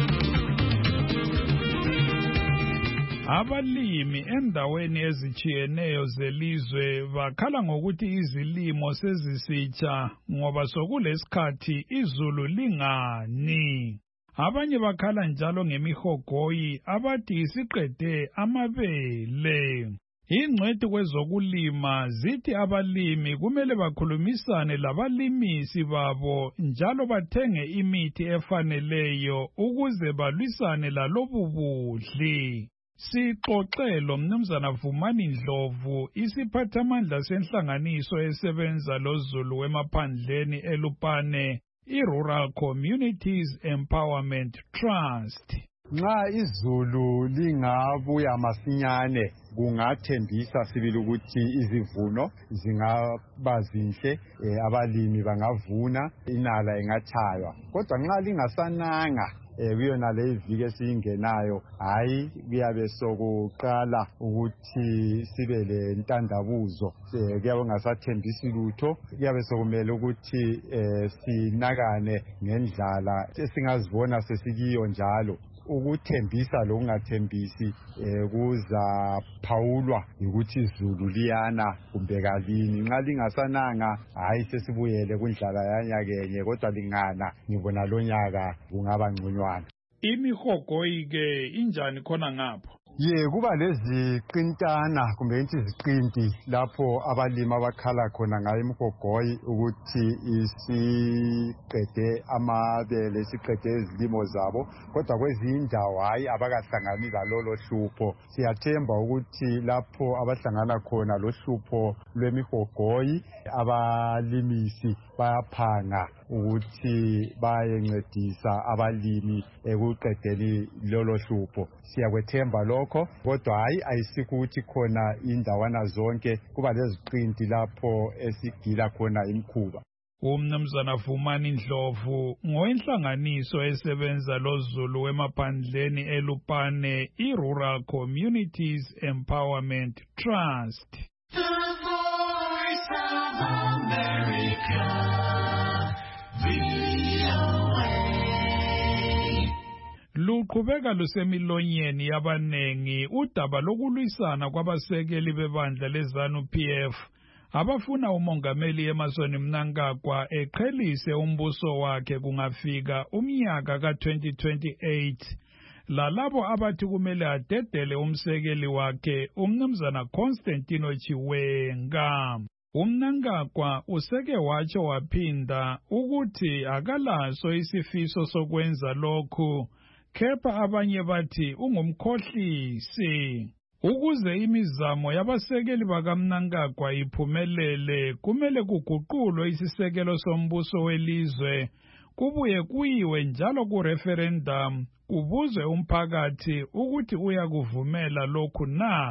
Abalimi endaweni ezitshiyeneyo zelizwe bakhala ngokuthi izilimo sezisitsha ngoba sokulesikhathi izulu lingani. Abanye bakhala njalo ngemihogoyi abathi isiqede amabele. Ingcwethi kwezokulima zithi abalimi kumele bakhulumisane labalimisi babo njalo bathenge imithi efaneleyo ukuze balwisane lalobu budli. Sixoxelo Mnumzana Vumani Ndlovu, isiphathamandla senhlanganiso esebenza lozulu wemaphandleni eLupane, i-Rural Communities Empowerment Trust. Nxa izulu lingabuya masinyane kungathembisa sibili ukuthi izivuno zingaba zinhle, abalimi bangavuna, inala ingatshaywa. Kodwa nxa lingasananga kuyona le iviki esiyingenayo, hayi kuyabe sokuqala ukuthi sibe le ntandabuzo, kuyabe kungasathembisi lutho, kuyabe sokumele ukuthi sinakane ngendlala esingazibona sesikiyo njalo. Ukuthembisa lokungathembisi kuzaphawulwa ukuthi izulu liyana kumbe kalini. Nxa lingasananga, hayi sesibuyele kundlala yanyakenye, kodwa lingana ngibona lonyaka kungaba ngconywana. Imihogoyi ke injani khona ngapho? Kuba leziqintana kumbe iziqinti lapho abalimi abakhala khona ngayo imihogoyi ukuthi isiqede amabele, isiqede izilimo zabo, kodwa kwezinye indawo hayi abakahlangani lalolo hlupho. Siyathemba ukuthi lapho abahlangana khona lohlupho lwemihogoyi, abalimisi bayaphanga ukuthi bayencedisa abalimi ekuqedeni lolo hlupho. Siyakwethemba lokho, kodwa hayi ayisikho ukuthi khona indawana zonke kuba leziqinti lapho esigila khona imkhuba. Umnumzana Vumani Ndlovu ngowenhlanganiso esebenza lozulu wemaphandleni eLupane, i-Rural Communities Empowerment Trust. The Voice of America. Luqhubeka lusemilonyeni yabanengi udaba lokulwisana kwabasekeli bebandla leZANU-PF abafuna umongameli Emmerson Mnangagwa eqhelise umbuso wakhe kungafika umnyaka ka-2028, lalabo abathi kumele adedele umsekeli wakhe umnumzana Constantino Chiwenga. Mnangagwa useke watsho waphinda ukuthi akalaso isifiso sokwenza lokhu, kepha abanye bathi ungumkhohlisi. Ukuze imizamo yabasekeli bakaMnangagwa iphumelele, kumele kuguqulwe isisekelo sombuso welizwe, kubuye kuyiwe njalo ku-referendum, kubuzwe umphakathi ukuthi uyakuvumela lokhu na.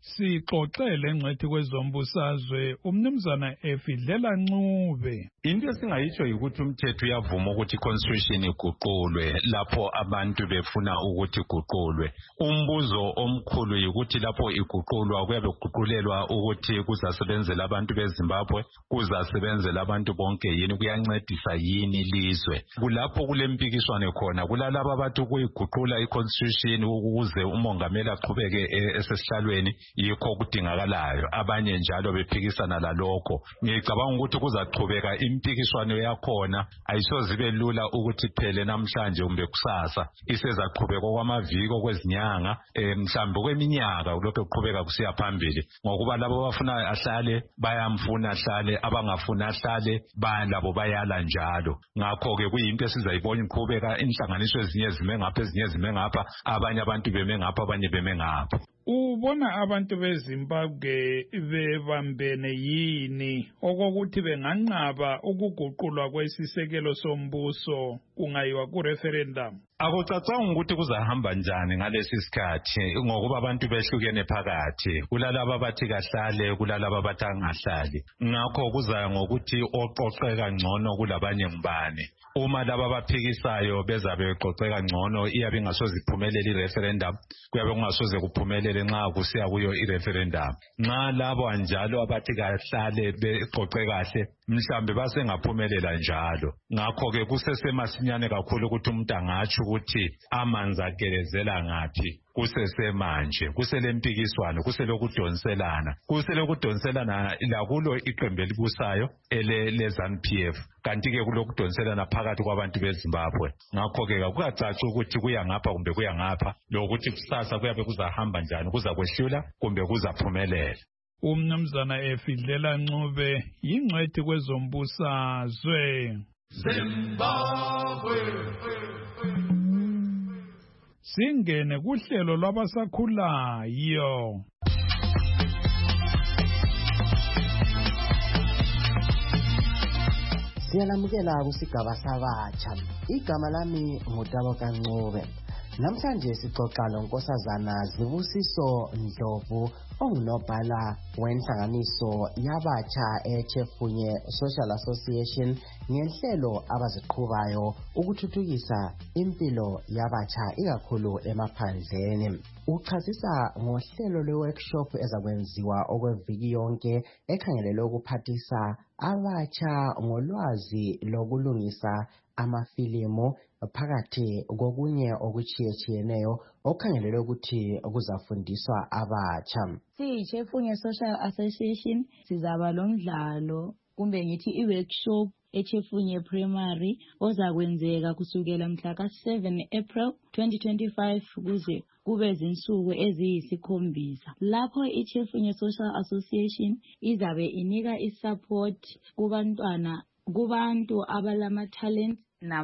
Sixoxele ngcwethi kwezombusazwe umnumzana Efidlela Ncube. Into esingayitsho ukuthi umthetho uyavuma ukuthi constitution iguqulwe lapho abantu befuna ukuthi iguqulwe. Umbuzo omkhulu ukuthi lapho iguqulwa kuyabe kuguqulelwa ukuthi kuzasebenzela abantu beZimbabwe, kuzasebenzela abantu bonke yini, kuyancedisa yini ilizwe. Kulapho kulempikiswano khona, kulalabo abathi ukuyiguqula iconstitution ukuze umongameli aqhubeke esesihlalweni yikho kudingakalayo, abanye njalo bephikisana lalokho. Ngicabanga ukuthi kuzaqhubeka impikiswano yakhona, ayisoze ibe lula ukuthi phele namhlanje kumbe kusasa, isezaqhubeka kwamaviki okwezinyanga, mhlawumbe kweminyaka lokho kuqhubeka kusiya phambili, ngokuba labo abafuna ahlale bayamfuna ahlale, abangafuna ahlale labo bayala njalo. Ngakho ke kuyinto esizayibona iqhubeka, inhlanganiso ezinye zime ngapha ezinye zime ngapha, abanye abantu beme ngapha abanye beme ngapha. Ubona abantu beZimbabwe bebambene yini okokuthi benganqaba ukuguqulwa kwesisekelo sombuso kungayiwa ku-referendum? Akucacanga ukuthi kuzahamba njani ngalesi sikhathi ngokuba abantu behlukene phakathi, kulalabo abathi kahlale, kulalabo abathi angahlali. Ngakho kuzaya ngokuthi oqoqeka ngcono kulabanye ngubani. Uma laba abaphikisayo bezabe beqoqeka ngcono, iyabe ingasoze iphumelele i-referendum, kuyabe kungasoze kuphumelele nxa kusiya kuyo i-referendum. Nxa labo anjalo abathi kahlale beqoqe kahle, mhlambe basengaphumelela njalo. Ngakho ke kusesemasinyane kakhulu ukuthi umuntu angatsho ukuthi amanzi agelezela ngaphi. Kusesemanje, kuselempikiswano, kuselokudonselana lakulo iqembu elibusayo le-ZANU-PF, kanti-ke kulokudonselana phakathi kwabantu beZimbabwe. Ngakho-ke akukacaci ukuthi kuya ngapha kumbe kuya ngapha, lokuthi kusasa kuyabe kuzahamba njani, kuzakwehlula kumbe kuzaphumelela. Umnumzana Efidlela Ncube yingcwethi kwezombusazwe. Zimbabwe. Singene kuhlelo lwabasakhulayo. Siyalamukela kusigaba sabatsha. Igama lami ngutabo Kancube. Namhlanje sixoxa nonkosazana Zibusiso Ndlovu ongunobhala wenhlanganiso yabatsha eChefunye Social Association ngenhlelo abaziqhubayo ukuthuthukisa impilo yabatsha ikakhulu emaphandleni. Uchazisa ngohlelo lwe-workshop ezakwenziwa okweviki yonke ekhangelelwe ukuphathisa abatsha ngolwazi lokulungisa amafilimu phakathi kokunye okuchiyetshiyeneyo okhangelelwe ukuthi kuzafundiswa abatsha. Siyichefunye Social Association sizaba lomdlalo kumbe ngithi i-workshop eChefunye Primary ozakwenzeka kusukela mhla ka-7 April 2025 kuze kube zinsuku eziyisikhombisa. Lapho iChefunye Social Association izabe inika isupport kubantu abalama-talent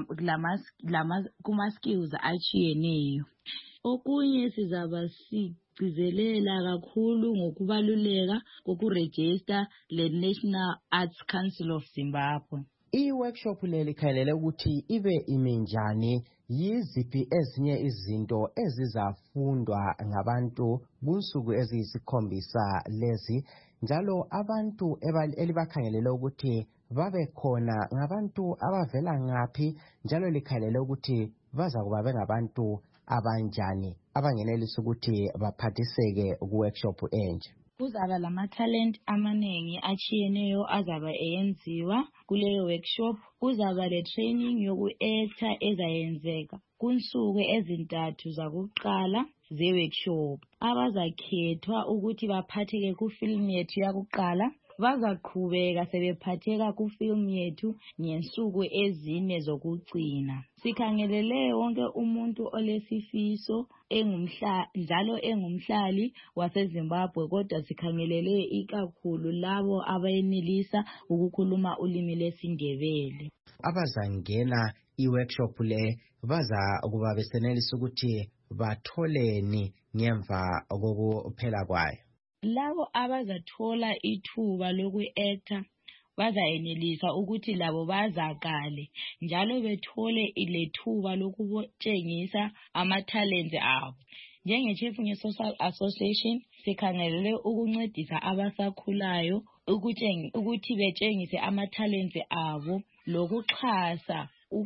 kuma-skills achiyeneyo. Okunye sizaba sigcizelela kakhulu ngokubaluleka kokurejista le-National Arts Council of Zimbabwe. I-workshop leli khangelele ukuthi ibe iminjani, yiziphi ezinye izinto ezizafundwa ngabantu kunsuku eziyisikhombisa lezi, njalo abantu elibakhangelele ukuthi babe khona ngabantu abavela ngaphi, njalo likhangelele ukuthi bazakuba bengabantu abanjani abangenelisa ukuthi baphathiseke ku-workshop enje. Kuzaba lama-talent amaningi achiyeneyo azaba eyenziwa kuleyo workshop. Kuzaba le-training yoku-actor ezayenzeka kunsuku ezintathu zakuqala ze-workshop. Abazakhethwa ukuthi baphatheke ku-film yethu yakuqala bazaqhubeka sebephatheka ku-film yethu ngensuku ezine zokucina. Sikhangelele wonke umuntu olesifiso njalo engumhlali waseZimbabwe, kodwa sikhangelele ikakhulu labo abayenelisa ukukhuluma ulimi lesiNdebele. Abazangena i-workshop le baza kuba besenelisa ukuthi batholeni ngemva kokuphela kwayo. Labo abazathola ithuba loku-actor bazayenelisa ukuthi labo bazakale njalo bethole ilethuba lokutshengisa ama-talents abo. Njengechief ye-Social Association sikhangelele ukuncedisa abasakhulayo ukuthi betshengise amathalente abo lokuxhasa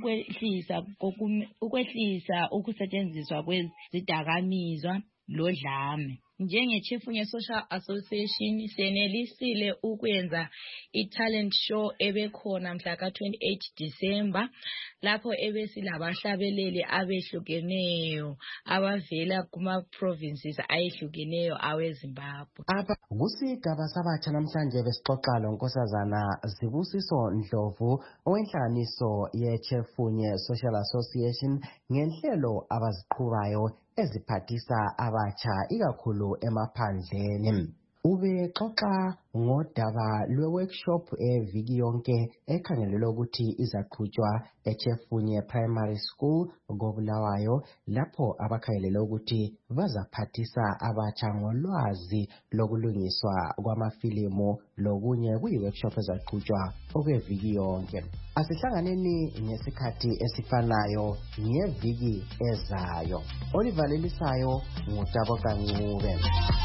ukwehlisa ukusetshenziswa kwezidakamizwa lodlame. Njenge-Chief ye-Social Association senelisile ukwenza i-talent show ebekhona mhla ka-28 December lapho ebesilabahlabeleli abehlukeneyo abavela kuma-provinces ayehlukeneyo aweZimbabwe. Kusigaba sabatsha namhlanje besixoxa lonkosazana Zibusiso Ndlovu owenhlanganiso yeChefunye Social Association ngenhlelo abaziqhubayo eziphathisa abatsha ikakhulu emaphandleni. Ubexoxa ngodaba lwe-workshop eviki yonke ekhangelelwe ukuthi izaqhutshwa eChefunye Primary School koBulawayo lapho abakhangelelwe ukuthi bazaphathisa abatsha ngolwazi lokulungiswa kwamafilimu lokunye kuyi-workshop ezaqhutshwa okweviki yonke. Asihlanganeni ngesikhathi esifanayo ngeviki ezayo. Oliver Lelisayo nguTabo Kancube.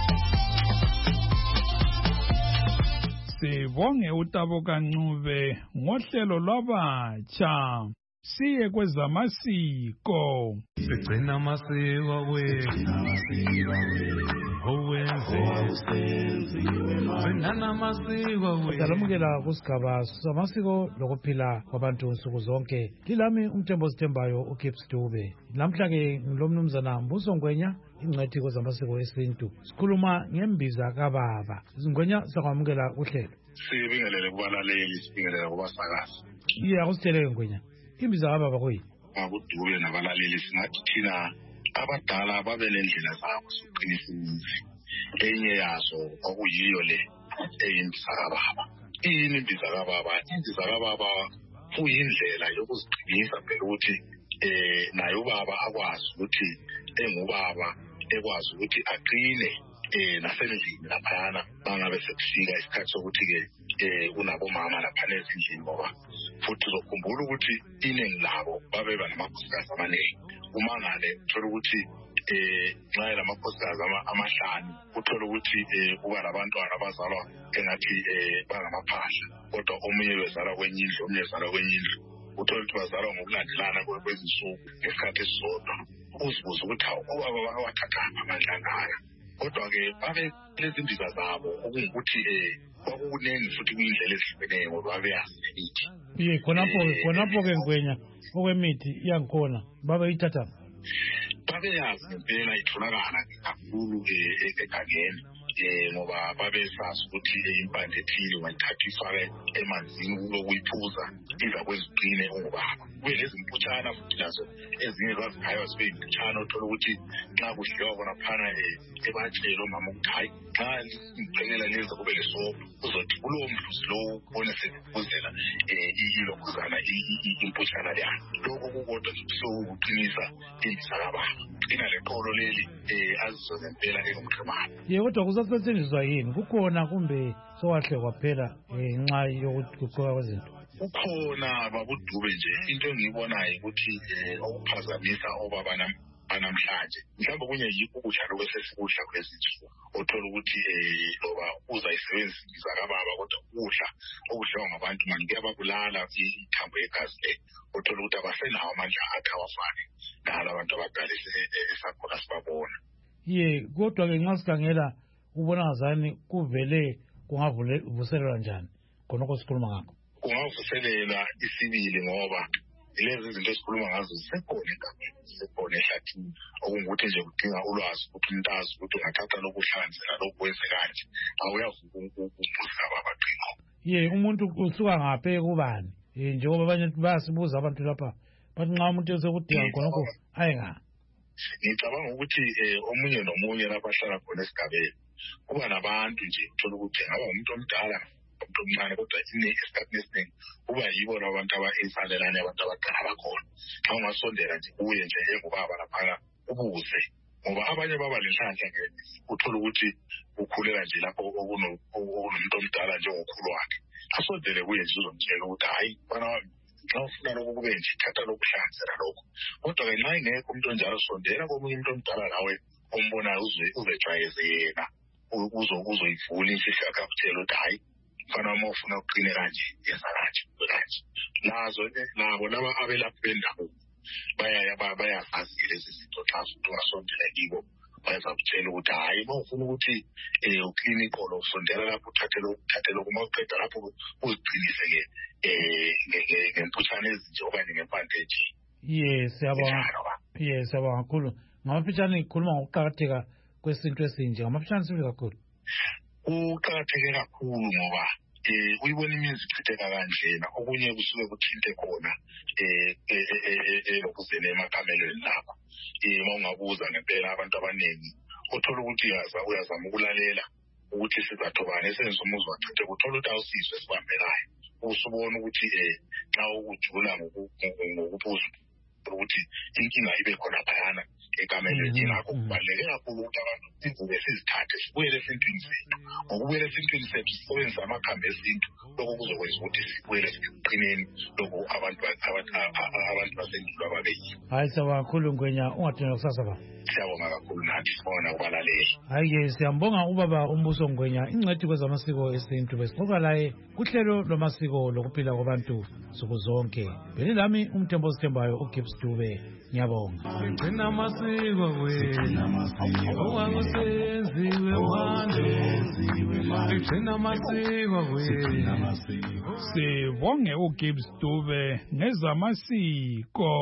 Sibonge uTabo Kancube ngohlelo lwabatsha. Siye kwezamasiko. Sigcina amasiko wethu. Salamukela kusigaba samasiko lokuphila kwabantu nsuku zonke. Lilami umthembo sithembayo uKips Dube. Namhla ke ngilomnumzana Mbuso Ngwenya ingcwethi kwezamasiko esintu. Sikhuluma ngembiza kababa. Ngwenya sakwamukela kuhlelo. Sibingelele kubalaleli, sibingelele kubasakazi. Kusitheleke Ngwenya. Imbiza kababa kuyi. Akudube nabalaleli singathi thina abadala babe nendlela zabo sokuqinisa imizi. Enye yazo okuyiyo le eyimbiza kababa. Ini imbiza kababa? Imbiza kababa kuyindlela yokuziqinisa phela ukuthi naye ubaba akwazi ukuthi engubaba ekwazi ukuthi aqine nasendlini laphana bangabe sekufika isikhathi sokuthi ke unabomama laphana ezindlini ngoba futhi uzokhumbula ukuthi iningi labo babeba namakhosikazi amaningi. Uma ngale uthola ukuthi nxa lamakhosikazi amahlanu uthola ukuthi kuba labantwana abazalwa engathi bangamaphahla kodwa omunye bezalwa kwenye indlu omunye bezalwa kwenye indlu. Uthola ukuthi bazalwa ngokulandelana kwezinsuku ngesikhathi esisodwa. Uzibuza ukuthi obaba bakawathatha amandla ngaya. Kodwa-ke babe lezi mbiza zabo okungukuthi kwakuningi futhi kuyindlela ezihlukeneyo ngoba babeyazi imithi. Khonapho-ke Ngwenya okwemithi iyangikhona babeyithatha. Babeyazi ngempela itholakala kakhulu egangeni ngoba babesazi ukuthi impande ethile ungayithatha ifake emanzini lokuyiphuza iza kweziqine ungubaba. Kube lezi mputshana futhi nazo ezinye zazikhaywa zibe yimputshana othola ukuthi nxa kudliwa khona phana ebatshelo mama ukuthi hayi nxa ngiqekela leza kube lesobho uzothi kulowo mdluzi lowo ubone sekuzela ilokhuzana imputshana leyo. Lokho kukodwa sokuqinisa imbiza kababa. Qina leqolo leli azizo ngempela engumqemane. Kodwa kusasetshenziswa yini? Kukhona kumbe sowahle kwaphela ngenxa yokuguquka kwezinto? Kukhona babudube nje into engiyibonayo ukuthi okuphazamisa obaba namhlanje mhlawumbe kunye yikho ukudla lokwesesikudla kwezinsuku. Othola ukuthi loba uzayisebenzisa imbiza kababa kodwa ukudla okudliwa ngabantu manje kuyababulala ithambo yegazi le. Othola ukuthi abasenawo amandla akhe awafani nala abantu abadala esakhona sibabona. Kodwa-ke nxa sikhangela ubona ngazani kuvele kungavuselelwa njani khonokho sikhuluma ngakho? Kungavuselela isibili ngoba lezi zinto esikhuluma ngazo zisekhona egameni, zisekhona ehlathini okungukuthi nje kudinga ulwazi ukuthi umuntu azi ukuthi ungathatha lokuhlanzela lokhu kwenze kanje awuyavuka umbuza babaqinqo. Umuntu usuka ngaphe kubani? Njengoba abanye bayasibuza abantu lapha bathi nxa umuntu esekudinga khonokho ayenga. Ngicabanga ukuthi omunye nomunye lapha ahlala khona esigabeni kuba nabantu nje uthola ukuthi ngaba umuntu omdala umuntu omncane kodwa esikhathini esiningi kuba yibo abantu abayisalelane abantu abadala bakhona. Xa ungasondela nje kuye nje engubaba laphana ubuze ngoba abanye baba lenhlanhla ke uthola ukuthi ukhulela nje lapho okunomuntu omdala njengokhulu wakhe. Asondele kuye nje uzomtshela ukuthi hayi bana nxa ufuna lokhu kube nje thatha lokuhlanzela lokhu. Kodwa-ke nxa ingekho umuntu onjalo sondela komunye umuntu omdala nawe ombonayo uzejwayeze yena uzoyivula imfihla kakuthela ukuthi hayi mfana uma ufuna uqine kanje yenza kanje nazo nabo laba abelaphi bendabuko bayazazi lezi zinto xa ungasondela kibo bayazakutshela ukuthi hayi uma ufuna ukuthi uqine iqolo usondela lapho uthathele uma uqeda lapho uzigcinise-ke ngemputshana ezinje okanye ngempande nje. Siyabonga kakhulu. Ngamapitshana ngikhuluma ngokuqakatheka kwesintu esinje. Ngamapitshana sibili kakhulu. Kuqakatheke kakhulu ngoba uyibona imizi ichitheka kanjena okunye kusuke kuthinte khona lokuzeni emakamelweni lapho. Uma ungabuza ngempela abantu abaningi uthola ukuthi uyazama ukulalela ukuthi sizathobane esenza umuzi wachithe uthola ukuthi awusizwe esibambelayo. Usubona ukuthi xa ukujula ngokubuza ukuthi inkinga ibe khona phayana ekamelweni ngakho kubaluleke kakhulu ukuthi abantu sivuke sizithathe sibuyele esintwini sethu. Ngokubuyela esintwini sethu sisebenzisa amakhambi esintu lokho kuzokwenza ukuthi sibuyele ekuqineni lokho abantu basendulo ababeyibo. Hayi siyabonga kakhulu Ngwenya, ungathini kusasa ba. Siyabonga kakhulu nathi sibona ukubalaleli. Hayi siyambonga ubaba uMbuso Ngwenya, ingcwethi kwezamasiko esintu. Besixoxa laye kuhlelo lwamasiko lokuphila kwabantu nsuku zonke. Beli lami umthembo osithembayo uGibbs Dube. Ngiyabonga. Sigcina amasiko wethu okwakusenziwe manje, sigcina amasiko wethu. Sibonge uGibbs Dube ngezamasiko.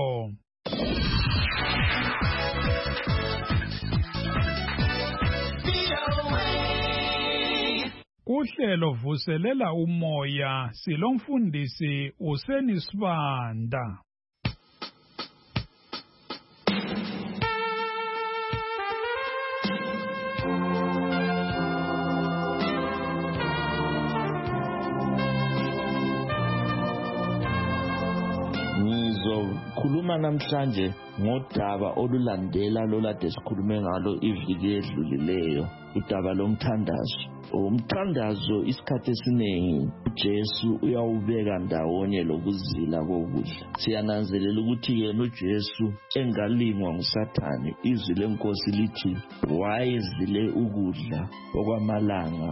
Kuhlelo vuselela umoya silomfundisi uSenisibanda. Khuluma namhlanje ngodaba olulandela lolade sikhulume ngalo iviki edlulileyo, udaba lomthandazo. Umthandazo isikhathi esiningi uJesu uyawubeka ndawonye lokuzila kokudla. Siyananzelela ukuthi yena uJesu engalingwa nguSathane, izwi lenkosi lithi wayezile ukudla okwamalanga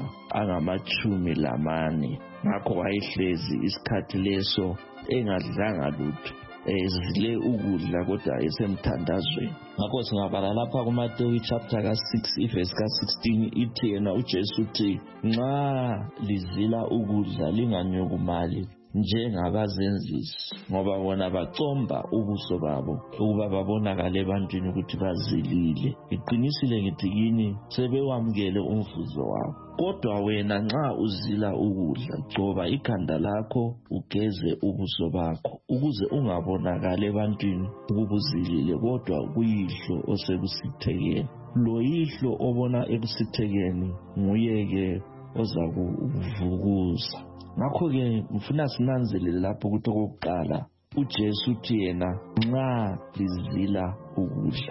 angama-40. Ngakho wayehlezi isikhathi leso engadlanga lutho, ezile ukudla kodwa esemthandazweni. Ngakho singabala lapha kuMateyu chapter ka-6 verse ka-16 ithi yena uJesu uthi nxa lizila ukudla linganyukumali njengabazenzisi, ngoba bona bacomba ubuso babo ukuba babonakale ebantwini ukuthi bazilile. Iqinisile ngithi kini sebewamukele umvuzo wabo. Kodwa wena nxa uzila ukudla, gcoba ikhanda lakho ugeze ubuso bakho, ukuze ungabonakali ebantwini ukuba uzilile, kodwa kuyihlo osekusithekeni. Lo yihlo obona ekusithekeni nguye-ke ozakuvukuza. Ngakho-ke ngifuna sinanzelele lapho ukuthi okokuqala uJesu uthi yena nxa lizila ukudla.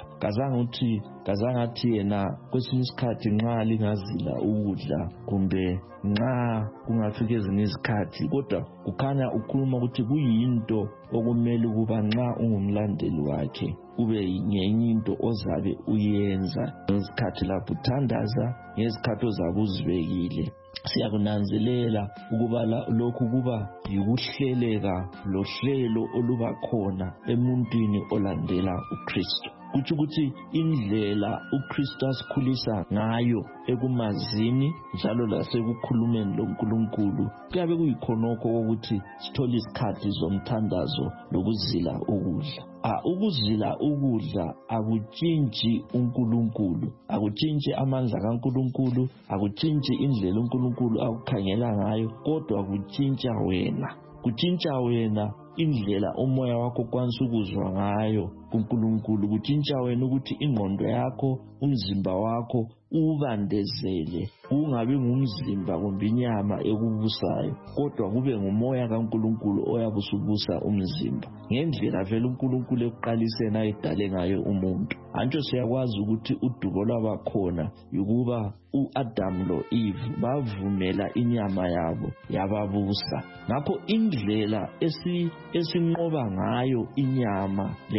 Kazange athi yena kwesinye isikhathi nxa lingazila ukudla kumbe nxa kungafika ezinye izikhathi, kodwa kukhanya ukhuluma ukuthi kuyinto okumele ukuba nxa ungumlandeli wakhe kube ngenye into ozabe uyenza ngesikhathi lapho uthandaza, ngesikhathi ozabe uzibekile. Siyakunanzelela ukuba lokhu kuba yikuhleleka lohlelo oluba khona emuntwini olandela uKristu. Kuthi ukuthi indlela uKristu asikhulisa ngayo ekumazini njalo lasekukhulumeni loNkulunkulu kuyabe kuyikhonokho ukuthi sithole isikhathi zomthandazo lokuzila ukudla. Ukuzila ukudla akutshintshi uNkulunkulu, akutshintshi amandla kaNkulunkulu, akutshintshi indlela uNkulunkulu akukhangela ngayo, kodwa kutshintsha wena. Kutshintsha wena indlela umoya wakho kwanisa ukuzwa ngayo kuNkulunkulu. Kutshintsha wena ukuthi ingqondo yakho, umzimba wakho ubandezele, ungabi ngumzimba kumbe inyama ekubusayo, kodwa kube ngumoya kaNkulunkulu oyabusubusa umzimba ngendlela vele uNkulunkulu ekuqaliseni ayidale ngayo umuntu. Antsho siyakwazi ukuthi udubo lwabakhona yukuba uAdam lo-Eve bavumela inyama yabo yababusa. Ngakho indlela esinqoba ngayo inyama lenkani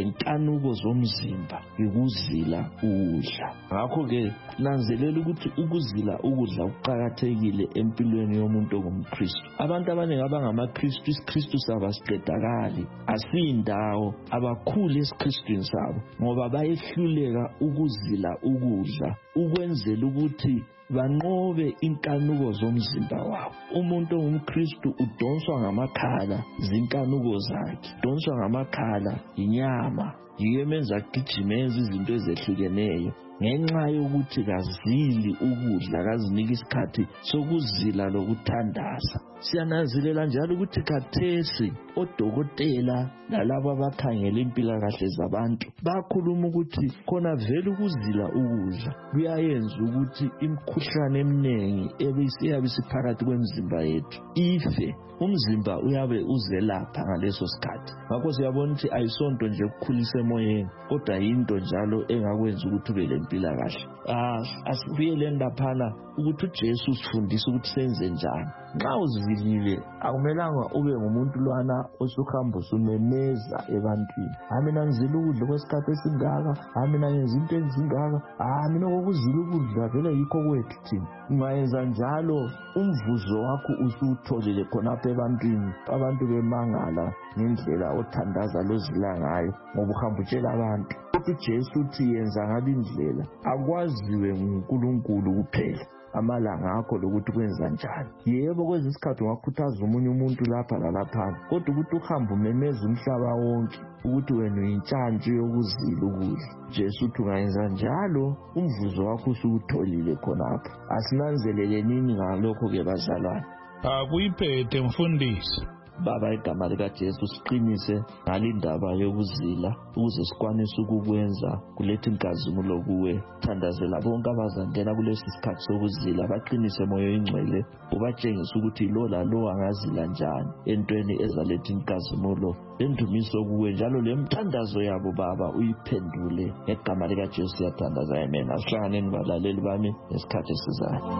inkanuko zomzimba ikuzila ukudla. Ngakho-ke nanzelela ukuthi ukuzila ukudla kuqakathekile empilweni yomuntu ongumKristu. Abantu abaningi abangamaKristu, isiKristu sabo asiqedakali, asiyindawo, abakhulu esiKristwini sabo ngoba bayehluleka ukuzila ukudla ukwenzela ukuthi banqobe inkanuko zomzimba wabo. Umuntu ongumKristu udonswa ngamakhala zinkanuko zakhe, udonswa ngamakhala inyama, yiyo emenza agijime enza izinto ezehlukeneyo ngenxa yokuthi kazili ukudla, kazinika isikhathi sokuzila lokuthandaza. Siyananzelela njalo ukuthi khathesi odokotela nalabo abakhangela impilakahle zabantu bakhuluma ukuthi khona vele ukuzila ukudla kuyayenza ukuthi imikhuhlane eminingi eyabe isiphakathi kwemizimba yethu ife. Umzimba uyabe uzelapha ngaleso sikhathi. Ngakho siyabona ukuthi ayisonto nje ukukhulisa emoyeni, kodwa yinto njalo engakwenza ukuthi ube lempilakahle. Asibuyeleni laphana ukuthi uJesu usifundisa ukuthi senze njani. Nxa uzilile akumelanga ube ngumuntu lwana osuhamba usumemeza ebantwini, mina ngizila ukudla kwesikhathi esingaka, mina ngenza into ezingaka, mina kokuzila ukudla vele yikho kwethu thina. Ungayenza njalo umvuzo wakho usutholile khonapha ebantwini, abantu bemangala ngendlela othandaza lozila ngayo ngoba uhamba utshela abantu. Kodwa uJesu uthi yenza ngale indlela akwaziwe nguNkulunkulu kuphela amalanga akho lokuthi kwenza njani. Yebo kwezinye isikhathi ungakhuthaza omunye umuntu lapha lalaphana, kodwa ukuthi uhambe umemeza umhlaba wonke ukuthi wena uyintshantshi yokuzila ukudla. Jesu uthi ungayenza njalo umvuzo wakho usutholile khonapho. Asinanzelele nini ngalokho-ke bazalwane? Kuyiphethe mfundisi. Baba, igama likaJesu siqinise ngalindaba yokuzila ukuze sikwanise ukukwenza kuletha inkazimulo kuwe. Thandazela bonke abazangena kulesi sikhathi sokuzila, baqinise moyo ingcwele, ubatshengise ukuthi lo lalo angazila njani entweni ezaletha inkazimulo lendumiso kuwe, njalo lemthandazo yabo Baba uyiphendule ngegama likaJesu. Siyathandaza, amen. Asihlanganeni balaleli bami ngesikhathi esizayo.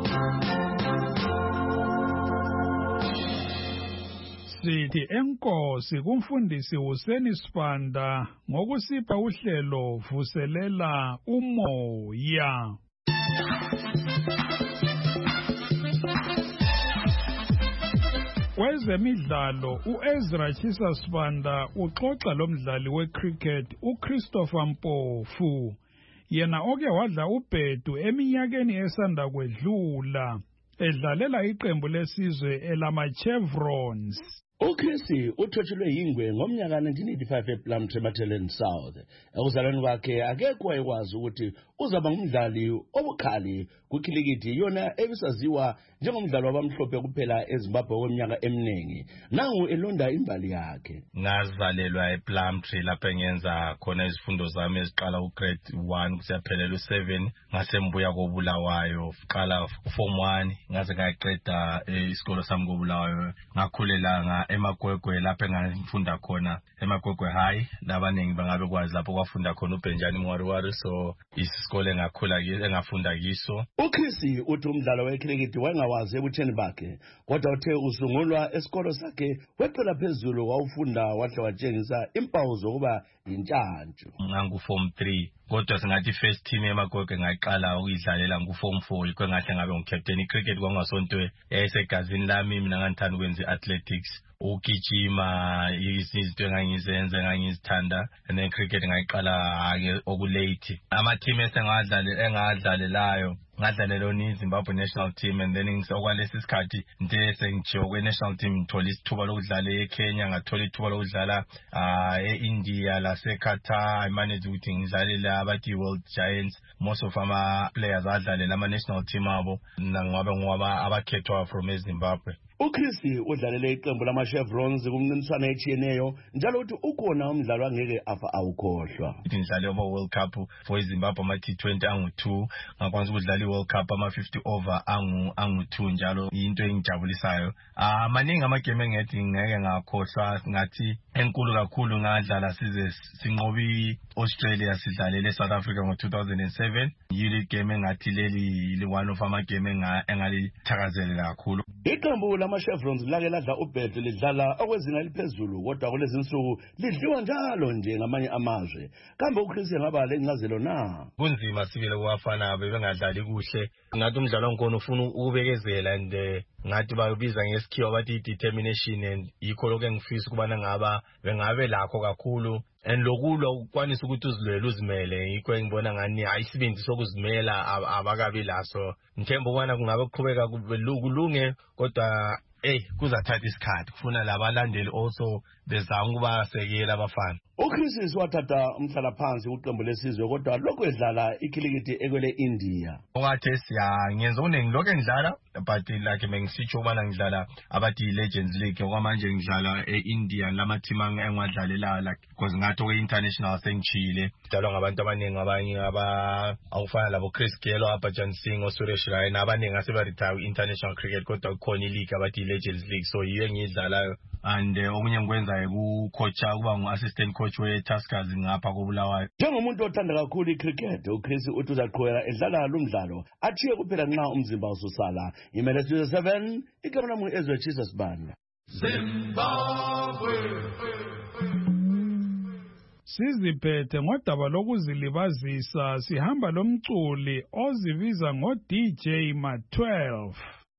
Sithi enkosi kumfundisi Huseni Sibanda ngokusipha uhlelo vuselela umoya. Kwezemidlalo uEzra Chisa Sibanda uxoxa lomdlali wecricket uChristopher Mpofu, yena oke wadla ubhedu eminyakeni esanda kwedlula edlalela iqembu lesizwe elamaChevrons. UChris uthotshelwe yingwe ngomnyaka 1985 ePlumtree Ematheleni South. Ekuzalweni kwakhe akekho wayekwazi ukuthi uzaba ngumdlali obukhali kwikhilikithi, yona ebisaziwa njengomdlali wabamhlophe kuphela eZimbabwe kweminyaka eminingi. Nangu elonda imbali yakhe. Ngazalelwa ePlumtree lapho engenza khona izifundo zami eziqala ugrade 1 kusiyaphelela u7, ngase mbuya koBulawayo qala form 1 ngaze ngaqeda isikolo sami koBulawayo. Ngakhulela eMagwegwe lapho engafunda khona eMagwegwe High, labaningi bangabe kwazi lapho kwafunda khona uBenjani Mwariwari, so isikole engafunda kiso. UChris uthi umdlalo wecricket wayengawazi ebutheni bakhe, kodwa uthe usungulwa esikolo sakhe wephela phezulu wawufunda wahle watshengisa impawu zokuba yintshantshi. Ngangu-form 3 kodwa singathi first team eMagwegwe ngaqala ukuyidlalela ngu-form 4, yikho ngahle ngabe ngukapteni. Icricket kwangasonto esegazini lami, mina ngangithanda ukwenza i-athletics, ukugijima, izinto engangizenza engangizithanda, and then cricket ngayiqala okulate. Ama-team engadlalelayo ngadlalela iZimbabwe national team, and then ngisokwalesi sikhathi nje sengijiwa kwe-national team ngithola isithuba lokudlala eKenya, ngathola ithuba lokudlala e-India laseQatar. I managed ukuthi ngidlalele abathi World Giants. Most of ama-players adlalela ama-national team abo ngoba abakhethwa from eZimbabwe. UChris udlalele iqembu lamaChevrons kumncintiswano etshiyeneyo, njalo uthi ukhona umdlalo angeke afa awukhohlwa. Ngidlale ama-World Cup for iZimbabwe ama-T20 angu-2, ngakwanisa ukudlala i-World Cup ama-50 over angu-2, njalo yinto engijabulisayo. Maningi amagame engithi ngeke ngakhohlwa, ngathi enkulu kakhulu ngadlala size sinqobe i-Australia sidlalele eSouth Africa ngo-2007. Yile game engathi leli one of amagame engalithakazelela kakhulu. Iqembu nama-chevrons lake ladla ubhedu lidlala okwezinga eliphezulu kodwa kulezi nsuku lidliwa njalo nje ngamanye amazwe. Kambe uChris engaba lencazelo na? Kunzima sibile kubafana bebengadlali kuhle. Ngathi umdlalo onkhona ufuna ukubekezela and ngathi bayobiza ngesikhiwa bathi determination and yikho lokho engifisa ukubana ngaba bengabe lakho kakhulu. And lokulwa ukwanisa ukuthi uzimele yikho engibona ngani ayisibindi sokuzimela abakabi laso. Ngithemba ukubana kungabe kuqhubeka kulunge kodwa kuzathatha isikhathi kufuna labalandeli also bezama ukubasekela abafana. uChris wathatha umhlalaphansi uqembu lesizwe kodwa lokho edlala ikhilikithi ekwele India. Okathe siyangenza uningi lokho engidlala but like mengisitsho ubana ngidlala abathi Legends League okwamanje ngidlala eIndia lama team engiwadlalela like because ngathi international sengichile dlalwa ngabantu abaningi abanye awufana labo Chris Gelo Abajan Singh oSuresh Raina abaningi aseba retire international cricket kodwa ukhona ileague abathi Legends League so yiyo engidlalayo and okunye ngikwenza ukucoacha kuba ngu-assistant coach we-Tuskers ngapha koBulawayo. Njengomuntu othanda kakhulu icricket uChris uthi uzaqhubeka edlala lo mdlalo athiye kuphela nxa umzimba ususala. Imele Studio 7 igama lami Ezwe Jesus Banda. Zimbabwe siziphethe ngodaba lokuzilibazisa sihamba lomculi ozibiza ngo-DJ Ma12.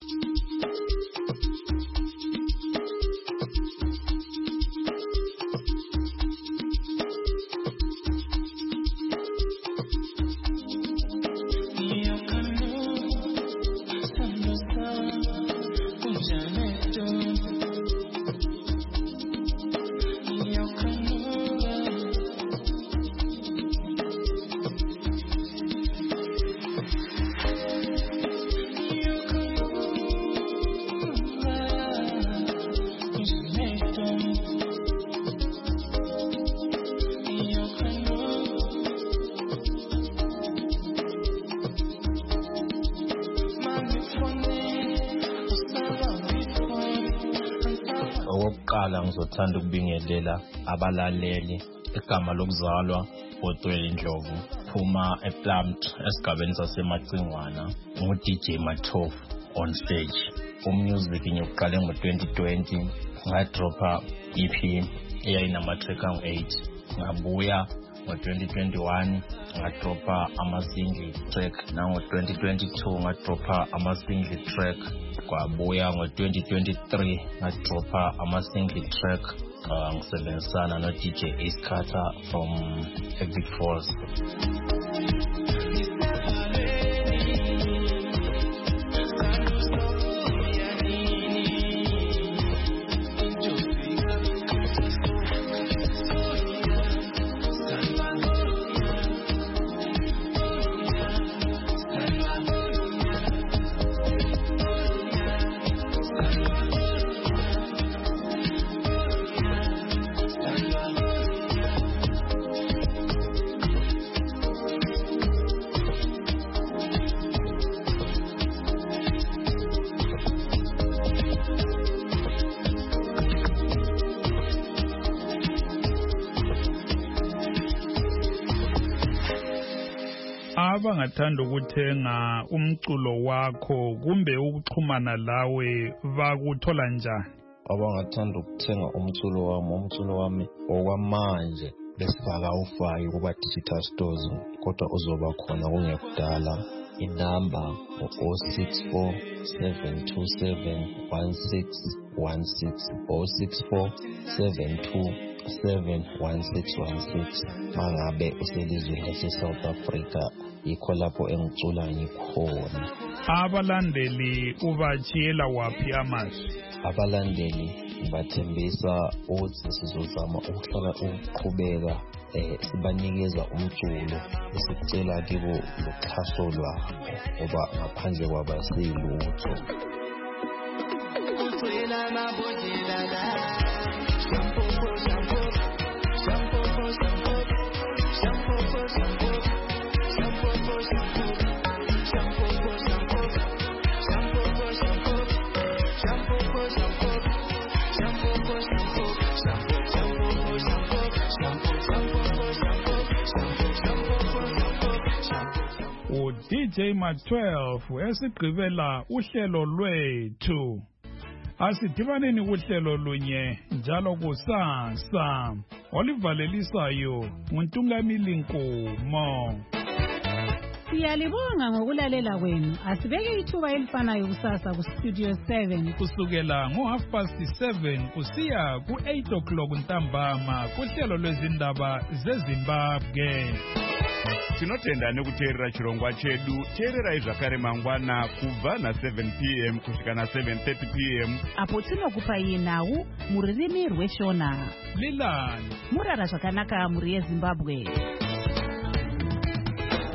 Okokuqala ngizothanda ukubingelela abalaleli igama lokuzalwa uDweli Ndlovu phuma ePlumd esigabeni saseMacingwana ngu-DJ Ma12 on stage. Umusic ngiyokuqale ngo-2020 ngadropha EP eyayinama-track angu-8 ngabuya ngo-2021 ngadropha ama-single track nango-2022 ngadropha ama-single track kwabuya ngo-2023 ngadropha ama-single track ngisebenzisana no-DJ Ace Carter from Epic Force. Abangathanda ukuthenga umculo wakho kumbe ukuxhumana lawe bakuthola njani? Abangathanda ukuthenga umculo wami okwamanje besifaka ufaki kuba digital stores kodwa uzoba khona kungekudala. Inamba 0647271616 0647271616 mangabe uselizweni lase-South Africa yikho lapho engicula ngikhona. Abalandeli ubachiyela waphi amazwi? Abalandeli bathembisa ukuthi sizozama ukuhlala ukuqhubeka sibanikeza umculo esicela kibo loxhaso lwabo ngoba ngaphandle kwabasilutho. DJ Ma12 esigqibela uhlelo lwethu. Asidibaneni kuhlelo lunye njalo kusasa. Olivalelisayo nguNtungamili Nkomo. Siyalibonga ngokulalela kwenu. Asibeke ithuba elifanayo kusasa kuStudio 7 kusukela ngo7:30 kusiya ku8 o'clock ntambama kuhlelo lwezindaba zeZimbabwe. Tinotenda nekuteerera chirongwa chedu. Teererai zvakare mangwana kubva na7 p.m. kusvika na7:30 p.m. apo tinokupai nhau mururimi rweShona. Lilani murara zvakanaka muri yeZimbabwe.